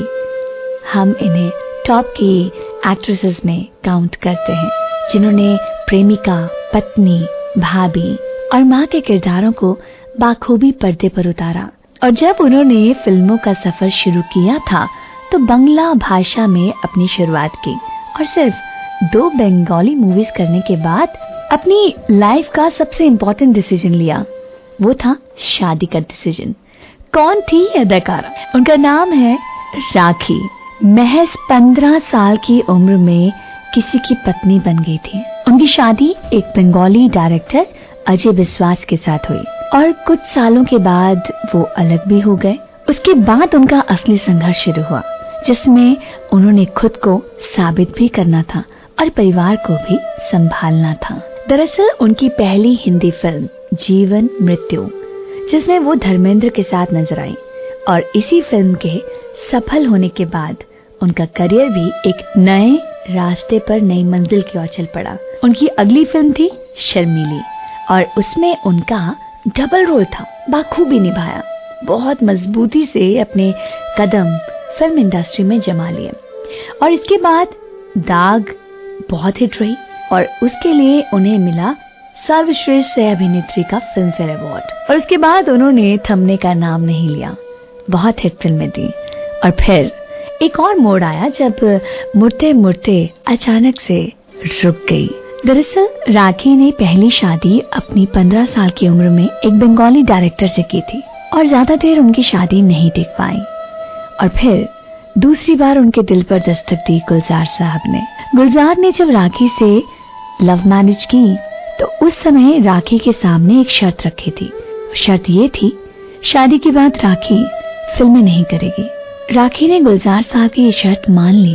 S6: हम इन्हें टॉप की एक्ट्रेसेस में काउंट करते हैं, जिन्होंने प्रेमिका, पत्नी, भाभी और माँ के किरदारों को बाखूबी पर्दे पर उतारा। और जब उन्होंने फिल्मों का सफर शुरू किया था तो बंगला भाषा में अपनी शुरुआत की और सिर्फ दो बंगाली मूवीज करने के बाद अपनी लाइफ का सबसे इम्पोर्टेंट डिसीजन लिया। वो था शादी का डिसीजन। कौन थी अदाकारा? उनका नाम है राखी। महज पंद्रह साल की उम्र में किसी की पत्नी बन गई थी। उनकी शादी एक बंगाली डायरेक्टर अजय विश्वास के साथ हुई और कुछ सालों के बाद वो अलग भी हो गए। उसके बाद उनका असली संघर्ष शुरू हुआ, जिसमें उन्होंने खुद को साबित भी करना था और परिवार को भी संभालना था। दरअसल उनकी पहली हिंदी फिल्म जीवन मृत्यु, जिसमें वो धर्मेंद्र के साथ नजर आई, और इसी फिल्म के सफल होने के बाद उनका करियर भी एक नए रास्ते पर नई मंजिल की ओर चल पड़ा। उनकी अगली फिल्म थी शर्मीली और उसमें उनका डबल रोल था। बाखूबी निभाया, बहुत मजबूती से अपने कदम फिल्म इंडस्ट्री में जमा लिए। और इसके बाद दाग बहुत हिट रही और उसके लिए उन्हें मिला सर्वश्रेष्ठ सह अभिनेत्री का फिल्म फेयर अवार्ड। और उसके बाद उन्होंने थमने का नाम नहीं लिया, बहुत हिट फिल्में दी। और फिर एक और मोड़ आया जब मुड़ते मुड़ते अचानक से रुक गई। दरअसल राखी ने पहली शादी अपनी पंद्रह साल की उम्र में एक बंगाली डायरेक्टर से की थी और ज्यादा देर उनकी शादी नहीं टिक पाई। और फिर दूसरी बार उनके दिल पर दस्तक दी गुलजार साहब ने। गुलजार ने जब राखी से लव मैरिज की तो उस समय राखी के सामने एक शर्त रखी थी। शर्त ये थी, शादी के बाद राखी फिल्में नहीं करेगी। राखी ने गुलजार साहब की ये शर्त मान ली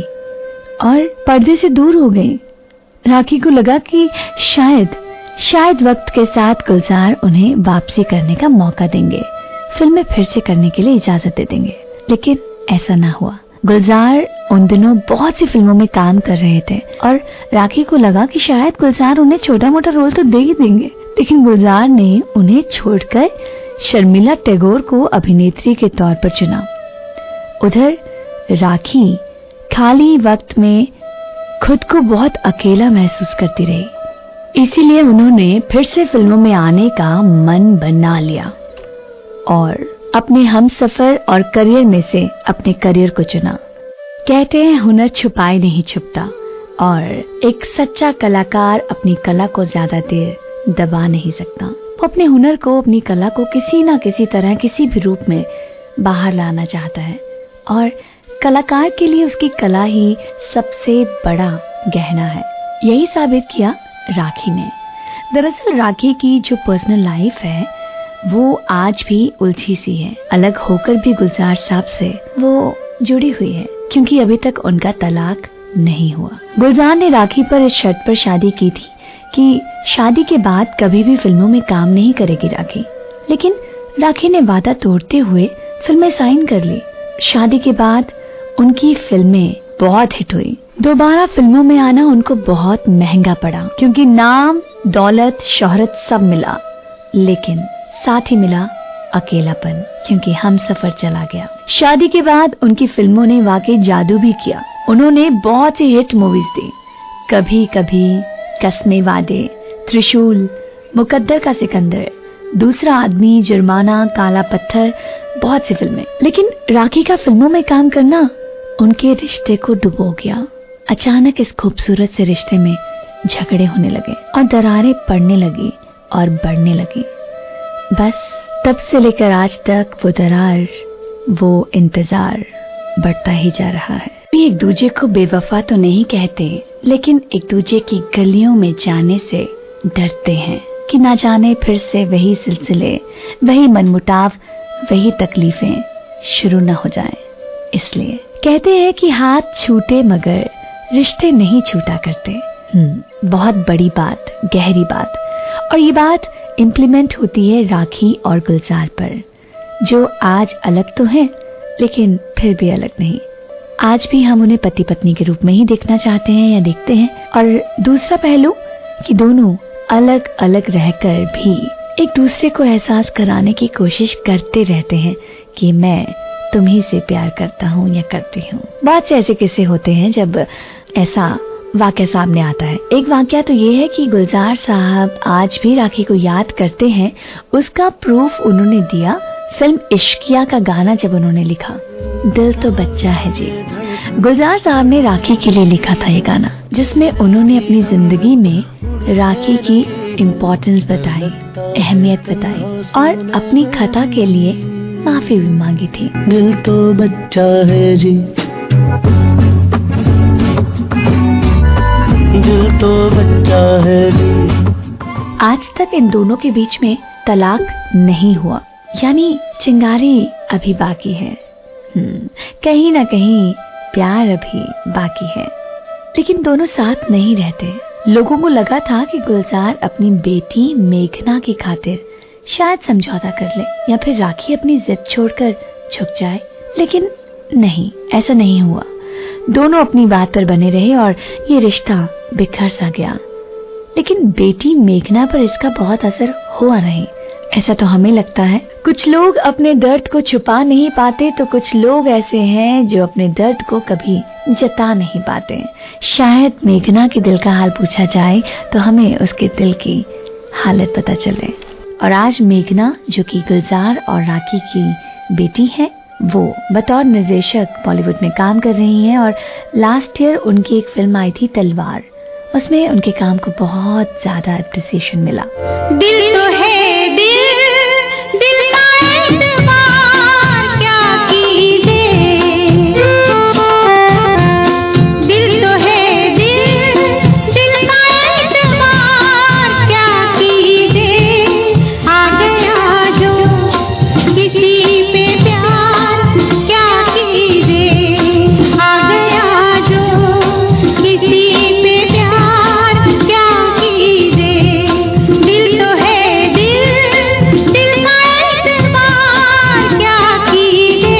S6: और पर्दे से दूर हो गई। राखी को लगा कि शायद शायद वक्त के साथ गुलजार उन्हें वापसी करने का मौका देंगे, फिल्में फिर से करने के लिए इजाजत दे देंगे, लेकिन ऐसा ना हुआ। गुलजार उन दिनों बहुत सी फिल्मों में काम कर रहे थे और राखी को लगा कि शायद गुलजार उन्हें छोटा मोटा रोल तो दे ही देंगे, लेकिन गुलजार ने उन्हें छोड़कर शर्मिला टैगोर को अभिनेत्री के तौर पर चुना। उधर राखी खाली वक्त में खुद को बहुत अकेला महसूस करती रही, इसीलिए उन्होंने फिर से फिल्मों में आने का मन बना लिया और अपने हमसफर और करियर में से अपने करियर को चुना। कहते हैं हुनर छुपाए नहीं छुपता, और एक सच्चा कलाकार अपनी कला को ज्यादा देर दबा नहीं सकता। वो अपने हुनर को, अपनी कला को किसी ना किसी तरह, किसी भी रूप में बाहर लाना चाहता है और कलाकार के लिए उसकी कला ही सबसे बड़ा गहना है। यही साबित किया राखी ने। दरअसल राखी की जो पर्सनल लाइफ है वो आज भी उलझी सी है। अलग होकर भी गुलजार साहब से वो जुड़ी हुई है क्योंकि अभी तक उनका तलाक नहीं हुआ। गुलजार ने राखी पर इस शर्त पर शादी की थी कि शादी के बाद कभी भी फिल्मों में काम नहीं करेगी राखी, लेकिन राखी ने वादा तोड़ते हुए फिल्में साइन कर ली। शादी के बाद उनकी फिल्में बहुत हिट हुई। दोबारा फिल्मों में आना उनको बहुत महंगा पड़ा क्योंकि नाम, दौलत, शोहरत सब मिला, लेकिन साथ ही मिला अकेलापन क्योंकि हम सफर चला गया। शादी के बाद उनकी फिल्मों ने वाकई जादू भी किया। उन्होंने बहुत सी हिट मूवीज दी, कभी कभी, कसमे वादे, त्रिशूल, मुकद्दर का सिकंदर, दूसरा आदमी, जुर्माना, काला पत्थर, बहुत सी फिल्में। लेकिन राखी का फिल्मों में काम करना उनके रिश्ते को डुबो गया। अचानक इस खूबसूरत से रिश्ते में झगड़े होने लगे और दरारें पड़ने लगी और बढ़ने लगी। बस तब से लेकर आज तक वो दरार, वो इंतजार बढ़ता ही जा रहा है। भी एक दूजे को बेवफा तो नहीं कहते, लेकिन एक दूजे की गलियों में जाने से डरते हैं कि ना जाने फिर से वही सिलसिले, वही मनमुटाव, वही तकलीफें शुरू न हो जाएं। इसलिए कहते हैं कि हाथ छूटे मगर रिश्ते नहीं छूटा करते। हम्म, बहुत बड़ी बात, गहरी बात। और ये बात इम्प्लीमेंट होती है राखी और गुलजार पर, जो आज अलग तो हैं लेकिन फिर भी अलग नहीं। आज भी हम उन्हें पति पत्नी के रूप में ही देखना चाहते हैं या देखते हैं। और दूसरा पहलू कि दोनों अलग अलग रहकर भी एक दूसरे को एहसास कराने की कोशिश करते रहते हैं कि मैं तुम्ही से प्यार करता हूँ या करती हूँ। बहुत से ऐसे किस्से होते हैं जब ऐसा वाकया सामने आता है। एक वाकया तो ये है कि गुलजार साहब आज भी राखी को याद करते हैं। उसका प्रूफ उन्होंने दिया फिल्म इश्किया का गाना जब उन्होंने लिखा, दिल तो बच्चा है जी। गुलजार साहब ने राखी के लिए लिखा था ये गाना, जिसमें उन्होंने अपनी जिंदगी में राखी की इम्पोर्टेंस बताई, अहमियत बताई और अपनी खता के लिए माफी भी मांगी थी।
S17: दिल तो बच्चा है जी, दिल तो बच्चा है जी।
S6: आज तक इन दोनों के बीच में तलाक नहीं हुआ, यानी चिंगारी अभी बाकी है। कहीं ना कहीं प्यार अभी बाकी है, लेकिन दोनों साथ नहीं रहते। लोगों को लगा था कि गुलजार अपनी बेटी मेघना की खातिर शायद समझौता कर ले या फिर राखी अपनी जिद छोड़कर झुक जाए, लेकिन नहीं, ऐसा नहीं हुआ। दोनों अपनी बात पर बने रहे और ये रिश्ता बिखर सा गया। लेकिन बेटी मेघना पर इसका बहुत असर हुआ नहीं, ऐसा तो हमें लगता है। कुछ लोग अपने दर्द को छुपा नहीं पाते तो कुछ लोग ऐसे हैं जो अपने दर्द को कभी जता नहीं पाते। शायद मेघना के दिल का हाल पूछा जाए तो हमें उसके दिल की हालत पता चले। और आज मेघना, जो कि गुलजार और राखी की बेटी है, वो बतौर निर्देशक बॉलीवुड में काम कर रही हैं और लास्ट ईयर उनकी एक फिल्म आई थी तलवार, उसमें उनके काम को बहुत ज्यादा अप्रिसिएशन मिला।
S8: दिल तो है दिल, दिल का एतबार क्या कीजिए। दिल तो है दिल, दिल का एतबार क्या कीजिए। आ गया जो किसी पे प्यार क्या कीजिए। आ गया जो किसी पे प्यार क्या कीजिए। दिल तो है दिल, दिल का एतबार क्या कीजिए।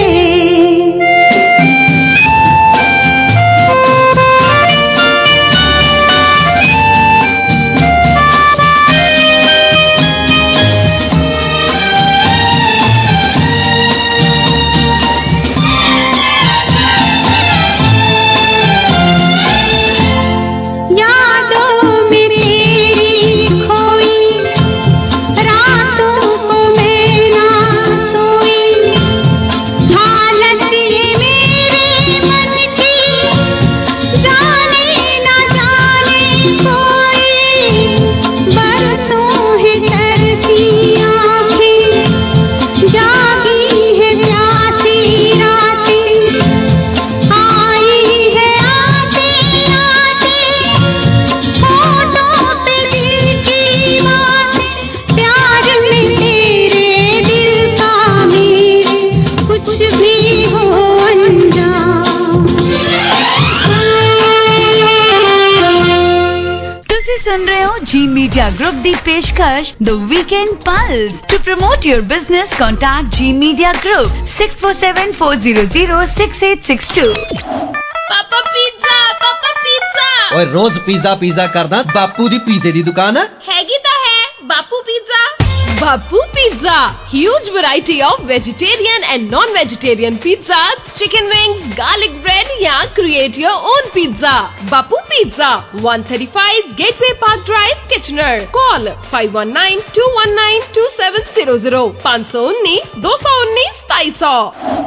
S8: कुछ भी हो अंजाम।
S4: ਤੁਸੀਂ ਸੁਣ ਰਹੇ ਹੋ ਜੀ ਮੀਡੀਆ ਗਰੁੱਪ ਦੀ ਪੇਸ਼ਕਸ਼ the weekend pulse. To promote your business contact G media group six four seven four zero zero six eight six two।
S18: Papa pizza, Papa pizza.
S19: ਓਏ ਰੋਜ਼ ਪੀਜ਼ਾ ਪੀਜ਼ਾ ਕਰਦਾ, ਬਾਪੂ ਦੀ ਪੀਜ਼ੇ ਦੀ ਦੁਕਾਨ ਹੈ।
S18: ਹੈਗੀ ਤਾਂ ਹੈ Bapu pizza. Bapu Pizza, huge variety of vegetarian and non-vegetarian pizzas, chicken wings, garlic bread, yeah, create your own pizza. Bapu Pizza, one thirty-five Gateway Park Drive, Kitchener. Call five one nine two one nine two seven zero zero five one nine two one nine two two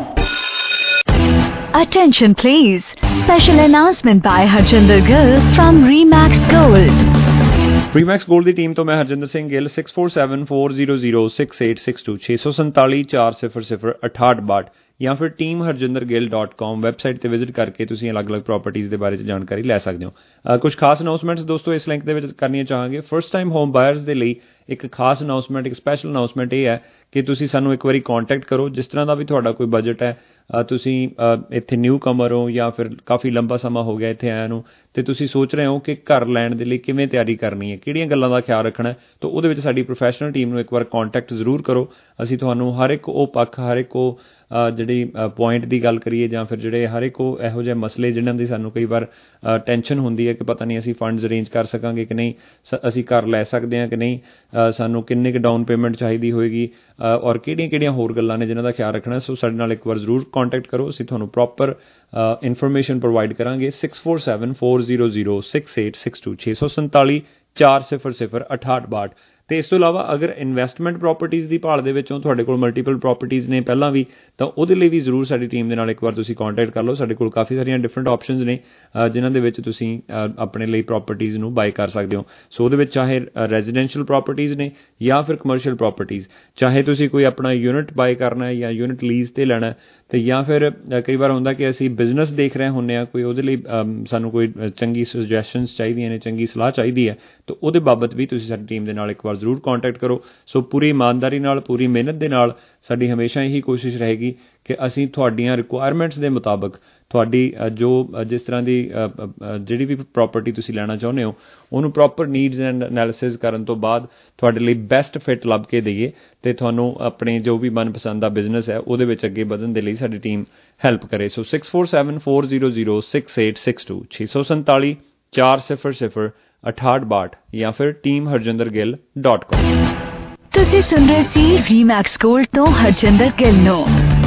S18: zero zero.
S4: Attention please. Special announcement by Harjinder Gill from Remax Gold.
S12: Remax gold ਦੀ team ਤੋਂ ਮੈਂ Harjinder Singh Gill six four seven four zero zero six eight six two ਛੇ ਸੌ ਸੰਤਾਲੀ ਚਾਰ ਸਿਫਰ ਸਿਫਰ ਅਠਾਹਠ ਬਾਹਠ ਜਾਂ ਫਿਰ team Harjinder Gill dot com website ਤੇ ਵਿਜ਼ਿਟ ਕਰਕੇ ਤੁਸੀਂ ਅਲੱਗ-ਅਲੱਗ ਪ੍ਰਾਪਰਟੀਜ਼ ਦੇ ਬਾਰੇ 'ਚ ਜਾਣਕਾਰੀ ਲੈ ਸਕਦੇ ਹੋ। ਕੁਝ ਖਾਸ ਅਨਾਊਂਸਮੈਂਟਸ ਦੋਸਤੋ ਇਸ ਲਿੰਕ ਦੇ ਵਿੱਚ ਕਰਨੀਆਂ ਚਾਹਾਂਗੇ। ਫਸਟ ਟਾਈਮ ਹੋਮ ਬਾਇਰਸ ਦੇ ਲਈ ਇੱਕ ਖਾਸ ਅਨਾਊਂਸਮੈਂਟ, ਇੱਕ ਸਪੈਸ਼ਲ ਅਨਾਊਂਸਮੈਂਟ ਇਹ ਹੈ ਕਿ ਤੁਸੀਂ ਸਾਨੂੰ ਇੱਕ ਵਾਰੀ ਕੰਟੈਕਟ ਕਰੋ। ਜਿਸ ਤਰ੍ਹਾਂ ਦਾ ਵੀ ਤੁਹਾਡਾ ਕੋਈ ਬਜਟ ਹੈ, ਤੁਸੀਂ ਇੱਥੇ ਨਿਊ ਕਮਰ ਹੋ ਜਾਂ ਫਿਰ ਕਾਫੀ ਲੰਬਾ ਸਮਾਂ ਹੋ ਗਿਆ ਇੱਥੇ ਆਇਆ ਨੂੰ, ਅਤੇ ਤੁਸੀਂ ਸੋਚ ਰਹੇ ਹੋ ਕਿ ਘਰ ਲੈਣ ਦੇ ਲਈ ਕਿਵੇਂ ਤਿਆਰੀ ਕਰਨੀ ਹੈ, ਕਿਹੜੀਆਂ ਗੱਲਾਂ ਦਾ ਖਿਆਲ ਰੱਖਣਾ ਹੈ, ਤਾਂ ਉਹਦੇ ਵਿੱਚ ਸਾਡੀ ਪ੍ਰੋਫੈਸ਼ਨਲ ਟੀਮ ਨੂੰ ਇੱਕ ਵਾਰ ਕੰਟੈਕਟ ਜ਼ਰੂਰ ਕਰੋ। ਅਸੀਂ ਤੁਹਾਨੂੰ ਹਰ ਇੱਕ ਉਹ ਪੱਖ, ਹਰ ਇੱਕ ਉਹ ਜਿਹੜੀ ਪੁਆਇੰਟ ਦੀ ਗੱਲ ਕਰੀਏ ਜਾਂ ਫਿਰ ਜਿਹੜੇ ਹਰ ਇੱਕ ਉਹ ਇਹੋ ਜਿਹੇ ਮਸਲੇ ਜਿਨ੍ਹਾਂ ਦੀ ਸਾਨੂੰ ਕਈ ਵਾਰ ਟੈਨਸ਼ਨ ਹੁੰਦੀ ਹੈ ਕਿ ਪਤਾ ਨਹੀਂ ਅਸੀਂ ਫੰਡਸ ਅਰੇਂਜ ਕਰ ਸਕਾਂਗੇ ਕਿ ਨਹੀਂ, ਅਸੀਂ ਘਰ ਲੈ ਸਕਦੇ ਹਾਂ ਕਿ ਨਹੀਂ, ਸਾਨੂੰ ਕਿੰਨੇ ਕੁ ਡਾਊਨ ਪੇਮੈਂਟ ਚਾਹੀਦੀ ਹੋਏਗੀ, ਔਰ ਕਿਹੜੀਆਂ ਕਿਹੜੀਆਂ ਹੋਰ ਗੱਲਾਂ ਨੇ ਜਿਨ੍ਹਾਂ ਦਾ ਖਿਆਲ ਰੱਖਣਾ। ਸੋ ਸਾਡੇ ਨਾਲ ਇੱਕ ਵਾਰ ਜ਼ਰੂਰ ਕੰਟੈਕਟ ਕਰੋ, ਅਸੀਂ ਤੁਹਾਨੂੰ ਪ੍ਰੋਪਰ ਇਨਫੋਰਮੇਸ਼ਨ ਪ੍ਰੋਵਾਈਡ ਕਰਾਂਗੇ। six four seven four zero zero six eight six two ਛੇ ਸੌ ਸੰਤਾਲੀ ਚਾਰ ਸਿਫਰ ਸਿਫਰ ਅਠਾਹਠ ਬਾਹਠ। ਅਤੇ ਇਸ ਤੋਂ ਇਲਾਵਾ ਅਗਰ ਇਨਵੈਸਟਮੈਂਟ ਪ੍ਰੋਪਰਟੀਜ਼ ਦੀ ਭਾਲ ਦੇ ਵਿੱਚੋਂ ਤੁਹਾਡੇ ਕੋਲ ਮਲਟੀਪਲ ਪ੍ਰੋਪਰਟੀਜ਼ ਨੇ ਪਹਿਲਾਂ ਵੀ, ਤਾਂ ਉਹਦੇ ਲਈ ਵੀ ਜ਼ਰੂਰ ਸਾਡੀ ਟੀਮ ਦੇ ਨਾਲ ਇੱਕ ਵਾਰ ਤੁਸੀਂ ਕੰਟੈਕਟ ਕਰ ਲਓ। ਸਾਡੇ ਕੋਲ ਕਾਫੀ ਸਾਰੀਆਂ ਡਿਫਰੈਂਟ ਆਪਸ਼ਨਸ ਨੇ ਜਿਨ੍ਹਾਂ ਦੇ ਵਿੱਚ ਤੁਸੀਂ ਆਪਣੇ ਲਈ ਪ੍ਰੋਪਰਟੀਜ਼ ਨੂੰ ਬਾਈ ਕਰ ਸਕਦੇ ਹੋ। ਸੋ ਉਹਦੇ ਵਿੱਚ ਚਾਹੇ ਰੈਜ਼ੀਡੈਂਸ਼ੀਅਲ ਪ੍ਰੋਪਰਟੀਜ਼ ਨੇ ਜਾਂ ਫਿਰ ਕਮਰਸ਼ੀਅਲ ਪ੍ਰੋਪਰਟੀਜ਼, ਚਾਹੇ ਤੁਸੀਂ ਕੋਈ ਆਪਣਾ ਯੂਨਿਟ ਬਾਈ ਕਰਨਾ ਹੈ ਜਾਂ ਯੂਨਿਟ ਲੀਜ਼ 'ਤੇ ਲੈਣਾ, ਅਤੇ ਜਾਂ ਫਿਰ ਕਈ ਵਾਰ ਹੁੰਦਾ ਕਿ ਅਸੀਂ ਬਿਜ਼ਨਸ ਦੇਖ ਰਹੇ ਹੁੰਦੇ ਹਾਂ ਕੋਈ, ਉਹਦੇ ਲਈ ਸਾਨੂੰ ਕੋਈ ਚੰਗੀ ਸੁਜੈਸ਼ਨਸ ਚਾਹੀਦੀਆਂ ਨੇ, ਚੰਗੀ ਸਲਾਹ ਚਾਹੀਦੀ ਹੈ, ਤਾਂ ਉਹਦੇ ਬਾਬਤ ਵੀ ਤੁਸੀਂ ਸਾਡੀ ਟੀਮ ਦੇ ਨਾਲ ਇੱਕ ਵਾਰ ਜ਼ਰੂਰ ਕੰਟੈਕਟ ਕਰੋ। ਸੋ ਪੂਰੀ ਇਮਾਨਦਾਰੀ ਨਾਲ, ਪੂਰੀ ਮਿਹਨਤ ਦੇ ਨਾਲ ਸਾਡੀ ਹਮੇਸ਼ਾ ਇਹੀ ਕੋਸ਼ਿਸ਼ ਰਹੇਗੀ ਕਿ ਅਸੀਂ ਤੁਹਾਡੀਆਂ ਰਿਕੁਆਇਰਮੈਂਟਸ ਦੇ ਮੁਤਾਬਕ ਤੁਹਾਡੀ ਜੋ ਜਿਸ ਤਰ੍ਹਾਂ ਦੀ ਜਿਹੜੀ ਵੀ ਪ੍ਰੋਪਰਟੀ ਤੁਸੀਂ ਲੈਣਾ ਚਾਹੁੰਦੇ ਹੋ ਉਹਨੂੰ ਪ੍ਰੋਪਰ ਨੀਡਸ ਐਂਡ ਐਨਾਲਿਸਿਸ ਕਰਨ ਤੋਂ ਬਾਅਦ ਤੁਹਾਡੇ ਲਈ ਬੈਸਟ ਫਿੱਟ ਲੱਭ ਕੇ ਦੇਈਏ, ਅਤੇ ਤੁਹਾਨੂੰ ਆਪਣੇ ਜੋ ਵੀ ਮਨਪਸੰਦ ਦਾ ਬਿਜ਼ਨਸ ਹੈ ਉਹਦੇ ਵਿੱਚ ਅੱਗੇ ਵਧਣ ਦੇ ਲਈ ਸਾਡੀ ਟੀਮ ਹੈਲਪ ਕਰੇ। ਸੋ six four seven four zero zero six eight six two ਛੇ ਸੌ ਸੰਤਾਲੀ ਚਾਰ ਸਿਫਰ ਸਿਫਰ ਅਠਾਹਠ ਬਾਹਠ ਜਾਂ ਫਿਰ ਟੀਮ ਹਰਜਿੰਦਰ ਗਿੱਲ ਡਾਟ ਕਾਮ।
S4: ਤੁਸੀਂ ਸੁਣ ਰਹੇ ਸੀ ਰੀਮੈਕਸ ਗੋਲਡ ਤੋਂ ਹਰਜਿੰਦਰ ਗਿੱਲ ਨੂੰ।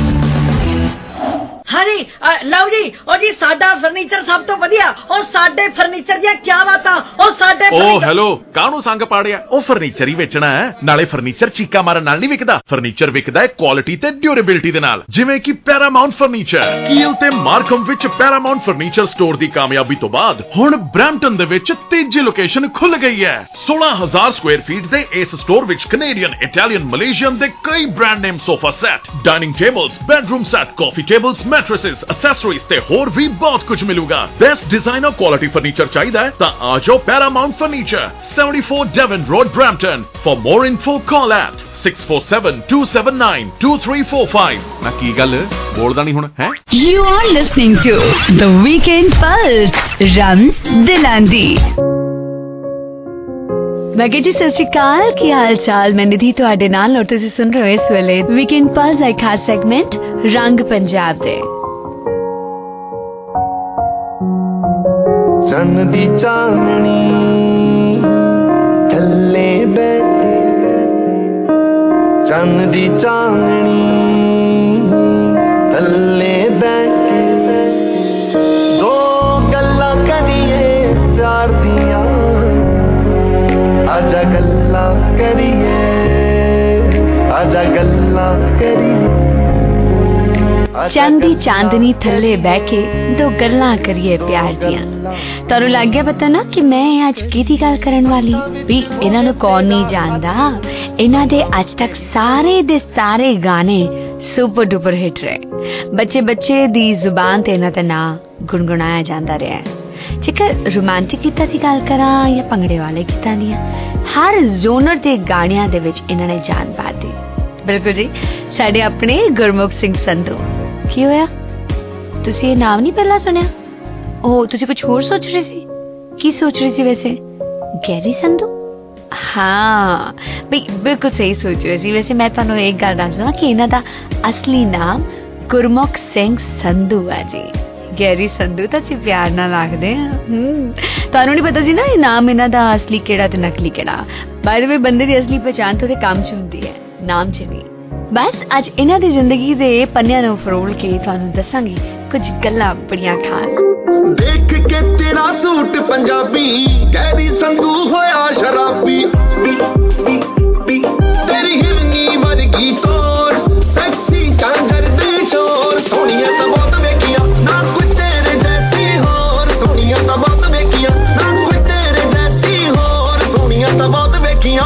S20: ਹਾਂਜੀ ਲਓ ਜੀ, ਉਹ ਜੀ ਸਾਡਾ ਫਰਨੀਚਰ ਸਭ ਤੋਂ ਵਧੀਆ, ਉਹ ਸਾਡੇ ਫਰਨੀਚਰ ਦੀਆਂ ਕੀ ਬਾਤਾਂ, ਉਹ ਸਾਡੇ
S11: ਓ ਹੈਲੋ, ਕਾਹਨੂੰ ਸੰਗ ਪਾੜਿਆ? ਉਹ ਫਰਨੀਚਰ ਹੀ ਵੇਚਣਾ ਹੈ, ਨਾਲੇ ਫਰਨੀਚਰ ਚੀਕਾ ਮਾਰਨ ਨਾਲ ਨਹੀਂ ਵਿਕਦਾ, ਫਰਨੀਚਰ ਵਿਕਦਾ ਹੈ ਕੁਆਲਿਟੀ ਤੇ ਡਿਊਰੇਬਿਲਟੀ ਦੇ ਨਾਲ, ਜਿਵੇਂ ਕਿ ਪੈਰਾਮਾਉਂਟ ਫਰਨੀਚਰ। ਕੀਲ ਤੇ ਮਾਰਕਮ ਵਿੱਚ ਪੈਰਾਮਾਉਂਟ ਫਰਨੀਚਰ ਸਟੋਰ ਦੀ ਕਾਮਯਾਬੀ ਤੋਂ ਬਾਅਦ ਹੁਣ ਬ੍ਰੈਂਪਟਨ ਦੇ ਵਿੱਚ ਤੀਜੀ ਲੋਕੇਸ਼ਨ ਖੁੱਲ ਗਈ ਹੈ। ਸੋਲਾਂ ਹਜ਼ਾਰ ਸਕੁਆਇਰ ਫੀਟ ਦੇ ਇਸ ਸਟੋਰ ਵਿੱਚ ਕੈਨੇਡੀਅਨ, ਇਟਾਲੀਅਨ, ਮਲੇਸ਼ੀਅਨ ਦੇ ਕਈ brand name sofa set, dining tables, bedroom set, coffee tables, mattresses, accessories ਤੇ ਹੋਰ ਵੀ ਬਹੁਤ ਕੁਝ ਮਿਲੂਗਾ। ਬੈਸਟ ਡਿਜ਼ਾਈਨਰ ਕੁਆਲਿਟੀ ਫਰਨੀਚਰ ਚਾਹੀਦਾ ਹੈ ਤਾਂ ਆ ਜਾਓ Paramount furniture, seventy-four Devon Road, Brampton. For more info call at six four seven two seven nine two three four five। ਨਾ ਕੀ ਗੱਲ ਬੋਲਦਾ ਨਹੀਂ ਹੁਣ ਹੈ?
S4: You are listening to The Weekend Pulse, Rams Dilandi। ਮੈਂ ਕਿਹਾ ਜੀ ਸਤਿ ਸ਼੍ਰੀ ਅਕਾਲ, ਕੀ ਹਾਲ ਚਾਲ? ਮੈਂ ਨਿਧੀ ਤੁਹਾਡੇ ਨਾਲ, ਔਰ ਤੁਸੀਂ ਸੁਣ ਰਹੇ ਹੋ ਇਸ ਵੇਲੇ ਵੀਕਐਂਡ ਪਲਸ ਦਾ ਇੱਕ ਖਾਸ ਸੈਗਮੈਂਟ ਰੰਗ ਪੰਜਾਬ ਦੇ।
S7: ਚੰਨ ਦੀ ਚਾਨਣੀ ਥੱਲੇ ਬੈਠੇ, ਚੰਨ ਦੀ ਚਾਨਣੀ ਥੱਲੇ ਬੈਠੇ, ਦੋ ਗੱਲਾਂ ਕਰੀਏ ਪਿਆਰ ਦੀਆਂ, ਆਜਾ ਗੱਲਾਂ ਕਰੀਏ, ਆਜਾ ਗੱਲਾਂ ਕਰੀਏ।
S4: ਚਾਂਦੀ ਚਾਂਦਨੀ ਥੱਲੇ ਬਹਿ ਕੇ ਦੋ ਗੱਲਾਂ ਕਰੀਏ ਪਿਆਰ ਦੀਆਂ। ਤੁਹਾਨੂੰ ਲੱਗ ਗਿਆ ਪਤਾ ਨਾ ਕਿ ਮੈਂ ਅੱਜ ਕਿਹਦੀ ਗੱਲ ਕਰਨ ਵਾਲੀ? ਵੀ ਇਹਨਾਂ ਨੂੰ ਕੌਣ ਨਹੀਂ ਜਾਣਦਾ, ਇਹਨਾਂ ਦੇ ਅੱਜ ਤੱਕ ਸਾਰੇ ਦੇ ਸਾਰੇ ਗਾਣੇ ਸੁਪਰ ਡੁਪਰ ਹਿੱਟ ਰਹੇ। ਬੱਚੇ ਬੱਚੇ ਦੀ ਜ਼ੁਬਾਨ ਤੇ ਇਹਨਾਂ ਦਾ ਨਾਂ ਗੁਣਗੁਣਾਇਆ ਜਾਂਦਾ ਰਿਹਾ ਹੈ। ਜੇਕਰ ਰੋਮਾਂਟਿਕ ਗੀਤਾਂ ਦੀ ਗੱਲ ਕਰਾਂ ਜਾਂ ਭੰਗੜੇ ਵਾਲੇ ਗੀਤਾਂ ਦੀਆਂ, ਹਰ ਜ਼ੋਨਰ ਦੇ ਗਾਣਿਆਂ ਦੇ ਵਿੱਚ ਇਹਨਾਂ ਨੇ ਜਾਨ ਪਾ ਦਿੱਤੀ।
S6: ਬਿਲਕੁਲ ਜੀ, ਸਾਡੇ ਆਪਣੇ ਗੁਰਮੁਖ ਸਿੰਘ ਸੰਧੂ। ਕੀ ਹੋਇਆ, ਤੁਸੀਂ ਇਹ ਨਾਮ ਨਹੀਂ ਪਹਿਲਾਂ ਸੁਣਿਆ? ਉਹ ਤੁਸੀਂ ਕੁਝ ਹੋਰ ਸੋਚ ਰਹੇ ਸੀ? ਕੀ ਸੋਚ ਰਹੀ ਸੀ ਵੈਸੇ? ਗੈਰੀ ਸੰਧੂ? ਹਾਂ ਬਈ ਬਿਲਕੁਲ ਸਹੀ ਸੋਚ ਰਹੇ ਸੀ। ਵੈਸੇ ਮੈਂ ਤੁਹਾਨੂੰ ਇੱਕ ਗੱਲ ਦੱਸ ਦਵਾਂ ਕਿ ਇਹਨਾਂ ਦਾ ਅਸਲੀ ਨਾਮ ਗੁਰਮੁਖ ਸਿੰਘ ਸੰਧੂ ਹੈ ਜੀ। ਗੈਰੀ ਸੰਧੂ ਤਾਂ ਅਸੀਂ ਪਿਆਰ ਨਾਲ ਆਖਦੇ ਹਾਂ। ਤੁਹਾਨੂੰ ਨਹੀਂ ਪਤਾ ਸੀ ਨਾ ਇਹ ਨਾਮ ਇਹਨਾਂ ਦਾ ਅਸਲੀ ਕਿਹੜਾ ਤੇ ਨਕਲੀ ਕਿਹੜਾ। ਬਾਏ ਦ ਵੇ ਬੰਦੇ ਦੀ ਅਸਲੀ ਪਛਾਣ ਤਾਂ ਉਹਦੇ ਕੰਮ 'ਚ ਹੁੰਦੀ ਹੈ, ਨਾਮ 'ਚ ਨਹੀਂ। ਬਸ ਅੱਜ ਇਹਨਾਂ ਦੀ ਜ਼ਿੰਦਗੀ ਦੇ ਪੰਨਿਆਂ ਨੂੰ ਫਰੋਲ ਕੇ ਤੁਹਾਨੂੰ ਦੱਸਾਂਗੀ ਕੁਝ ਗੱਲਾਂ ਬੜੀਆਂ ਖਾਸ।
S15: ਦੇਖ ਕੇ ਤੇਰਾ ਸੂਟ ਪੰਜਾਬੀ, ਗੈਰੀ ਸੰਧੂ ਹੋਇਆ ਸ਼ਰਾਬੀ, ਤੇਰੀ ਹਿਰਨੀ ਵਰਗੀ ਤੋਰ, ਸੈਕਸੀ ਚਾਂਦਰ ਦੇ ਸ਼ੋਰ, ਸੋਹਣੀਆਂ ਤਾਂ ਬਹੁਤ ਵੇਖੀਆਂ ਨਾ ਕੋਈ ਤੇਰੇ ਜੈਸੀ ਹੋਰ, ਸੋਹਣੀਆਂ ਤਾਂ ਬਹੁਤ ਵੇਖੀਆਂ ਨਾ ਕੋਈ ਤੇਰੇ ਜੈਸੀ ਹੋਰ, ਸੋਹਣੀਆਂ ਤਾਂ ਬਹੁਤ ਵੇਖੀਆਂ।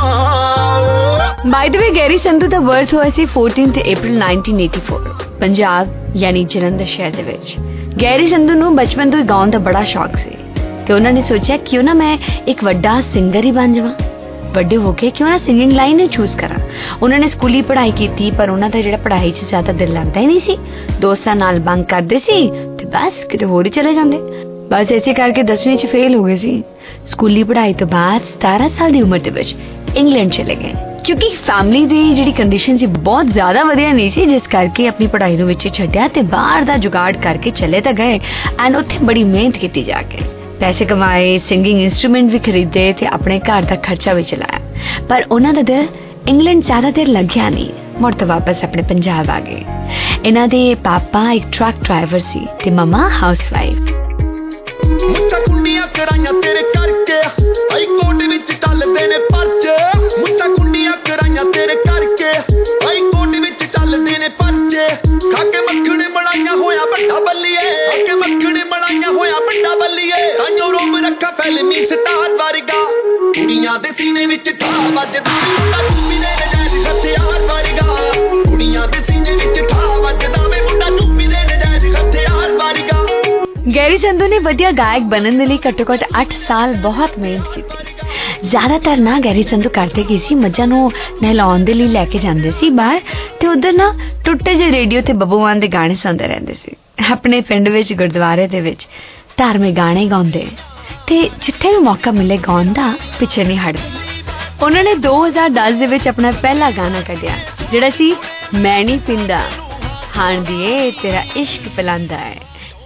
S6: By the way Garry Sandhu ਦਾ ਬਰਥ ਹੋਇਆ ਸੀ ਚੌਦਾਂ April nineteen eighty four Punjab ਯਾਨੀ ਜਲੰਧਰ ਸ਼ਹਿਰ ਦੇ ਵਿੱਚ। ਗੈਰੀ ਸੰਧੂ ਨੂੰ ਬਚਪਨ ਤੋਂ ਹੀ ਗਾਉਣ ਦਾ ਬੜਾ ਸ਼ੌਕ ਸੀ ਤੇ ਉਹਨਾਂ ਨੇ ਸੋਚਿਆ ਕਿਉਂ ਨਾ ਮੈਂ ਇੱਕ ਵੱਡਾ ਸਿੰਗਰ ਹੀ ਬਣ ਜਾਵਾਂ, ਵੱਡੇ ਹੋ ਕੇ ਕਿਉਂ ਨਾ ਸਿੰਗਿੰਗ ਲਾਈਨ ਨੂੰ ਚੂਜ਼ ਕਰਾਂ। ਉਹਨਾਂ ਨੇ ਸਕੂਲੀ ਪੜ੍ਹਾਈ ਕੀਤੀ ਪਰ ਉਹਨਾਂ ਦਾ ਜਿਹੜਾ ਪੜ੍ਹਾਈ 'ਚ ਜ਼ਿਆਦਾ ਦਿਲ ਲੱਗਦਾ ਹੀ ਨਹੀਂ ਸੀ। ਦੋਸਤਾਂ ਨਾਲ ਬੰਕ ਕਰਦੇ ਸੀ ਤੇ ਬਸ ਕਿਤੇ ਹੋਰ ਹੀ ਚਲੇ ਜਾਂਦੇ। ਬਸ ਇਸੇ ਕਰਕੇ ਦਸਵੀਂ 'ਚ ਫੇਲ ਹੋ ਗਏ ਸੀ। ਸਕੂਲੀ ਪੜ੍ਹਾਈ ਤੋਂ ਬਾਅਦ ਸਤਾਰਾਂ ਸਾਲ ਦੀ ਉਮਰ ਦੇ ਵਿੱਚ ਇੰਗਲੈਂਡ ਚਲੇ ਗਏ ਕਿਉਂਕਿ ਫੈਮਿਲੀ ਦੀ ਜਿਹੜੀ ਕੰਡੀਸ਼ਨ ਸੀ ਬਹੁਤ ਜ਼ਿਆਦਾ ਵਧੀਆ ਨਹੀਂ ਸੀ, ਜਿਸ ਕਰਕੇ ਆਪਣੀ ਪੜ੍ਹਾਈ ਨੂੰ ਵਿੱਚ ਛੱਡਿਆ ਤੇ ਬਾਹਰ ਦਾ ਜੁਗਾੜ ਕਰਕੇ ਚਲੇ ਤਾਂ ਗਏ ਐਂਡ ਉੱਥੇ ਬੜੀ ਮਿਹਨਤ ਕੀਤੀ ਜਾ ਕੇ ਪੈਸੇ ਕਮਾਏ, ਸਿੰਗਿੰਗ ਇੰਸਟਰੂਮੈਂਟ ਵੀ ਖਰੀਦੇ ਤੇ ਆਪਣੇ ਘਰ ਦਾ ਖਰਚਾ ਵੀ ਚਲਾਇਆ। ਪਰ ਉਹਨਾਂ ਦਾ ਦਿਲ ਇੰਗਲੈਂਡ ਜ਼ਿਆਦਾ ਦੇਰ ਲੱਗਿਆ ਨਹੀਂ, ਮੁੜ ਤੋਂ ਵਾਪਸ ਆਪਣੇ ਪੰਜਾਬ ਆ ਗਏ। ਇਹਨਾਂ ਦੇ ਪਾਪਾ ਇੱਕ ਟਰੱਕ ਡਰਾਈਵਰ ਸੀ ਤੇ ਮਮਾ ਹਾਊਸ ਵਾਈਫ।
S15: ਮੁੱਛਾਂ ਕੁੰਡੀਆਂ ਕਰਾਈਆਂ ਤੇਰੇ ਕਰਕੇ, ਹਾਈ ਕੋਰਟ ਵਿੱਚ ਚੱਲਦੇ ਨੇ ਪਰਚੇ, ਮੁੱਛਾਂ ਕੁੰਡੀਆਂ ਕਰਾਈਆਂ ਤੇਰੇ ਕਰਕੇ, ਹਾਈ ਕੋਰਟ ਵਿੱਚ ਚੱਲਦੇ ਨੇ ਪਰਚੇ, ਖਾਕੇ ਮੱਖਣੇ ਮਲਾਈਆਂ ਹੋਇਆ ਵੱਡਾ ਬੱਲੀਏ, ਖਾਕੇ ਮੱਖਣੇ ਮਲਾਈਆਂ ਹੋਇਆ ਵੱਡਾ ਬੱਲੀਏ, ਤਾਂਯੋ ਰੋਬ ਰੱਖਾ ਫਿਲਮੀ ਸਟਾਰ ਵਰਗਾ, ਕੁੜੀਆਂ ਦੇ ਸੀਨੇ ਵਿੱਚ ਠਾ ਵੱਜਦਾ, ਮੁੰਡਾ ਚੁੱਪੀ ਦੇ ਨਜਾਇਜ਼ ਹਥਿਆਰ ਵਰਗਾ, ਕੁੜੀਆਂ ਦੇ ਸੀਨੇ ਵਿੱਚ ਠਾ ਵੱਜਦਾ ਵੇ, ਮੁੰਡਾ ਚੁੱਪੀ ਦੇ ਨਜਾਇਜ਼ ਹਥਿਆਰ ਵਰਗਾ।
S6: ਗੈਰੀ ਸੰਧੂ ਨੇ ਵਧੀਆ ਗਾਇਕ ਬਣਨ ਦੇ ਲਈ ਘੱਟੋ ਘੱਟ ਅੱਠ ਸਾਲ ਬਹੁਤ ਮਿਹਨਤ ਕੀਤੀ। ਜ਼ਿਆਦਾਤਰ ਨਾ ਗੈਰੀ ਸੰਧੂ ਕਰਦੇ ਕੀ ਸੀ, ਮੱਝਾਂ ਨੂੰ ਨਹਿਲਾਉਣ ਦੇ ਲਈ ਲੈ ਕੇ ਜਾਂਦੇ ਸੀ ਬਾਹਰ ਤੇ ਉਧਰ ਨਾ ਟੁੱਟੇ ਜਿਹੇ ਰੇਡੀਓ ਤੇ ਬੱਬੂ ਮਾਨ ਦੇ ਗਾਣੇ ਸੁਣਦੇ ਰਹਿੰਦੇ ਸੀ। ਆਪਣੇ ਪਿੰਡ ਵਿੱਚ ਗੁਰਦੁਆਰੇ ਦੇ ਵਿੱਚ ਧਾਰਮਿਕ ਗਾਣੇ ਗਾਉਂਦੇ ਤੇ ਜਿੱਥੇ ਵੀ ਮੌਕਾ ਮਿਲੇ ਗਾਉਣ ਦਾ ਪਿੱਛੇ ਨਹੀਂ ਹਟਦੇ। ਉਹਨਾਂ ਨੇ ਦੋ ਹਜ਼ਾਰ ਦਸ ਦੇ ਵਿੱਚ ਆਪਣਾ ਪਹਿਲਾ ਗਾਣਾ ਕੱਢਿਆ ਜਿਹੜਾ ਸੀ ਮੈਂ ਨਹੀਂ ਪੀਂਦਾ ਹਾਂ ਦੀਏ ਤੇਰਾ ਇਸ਼ਕ ਪਿਲਾਂਦਾ ਹੈ।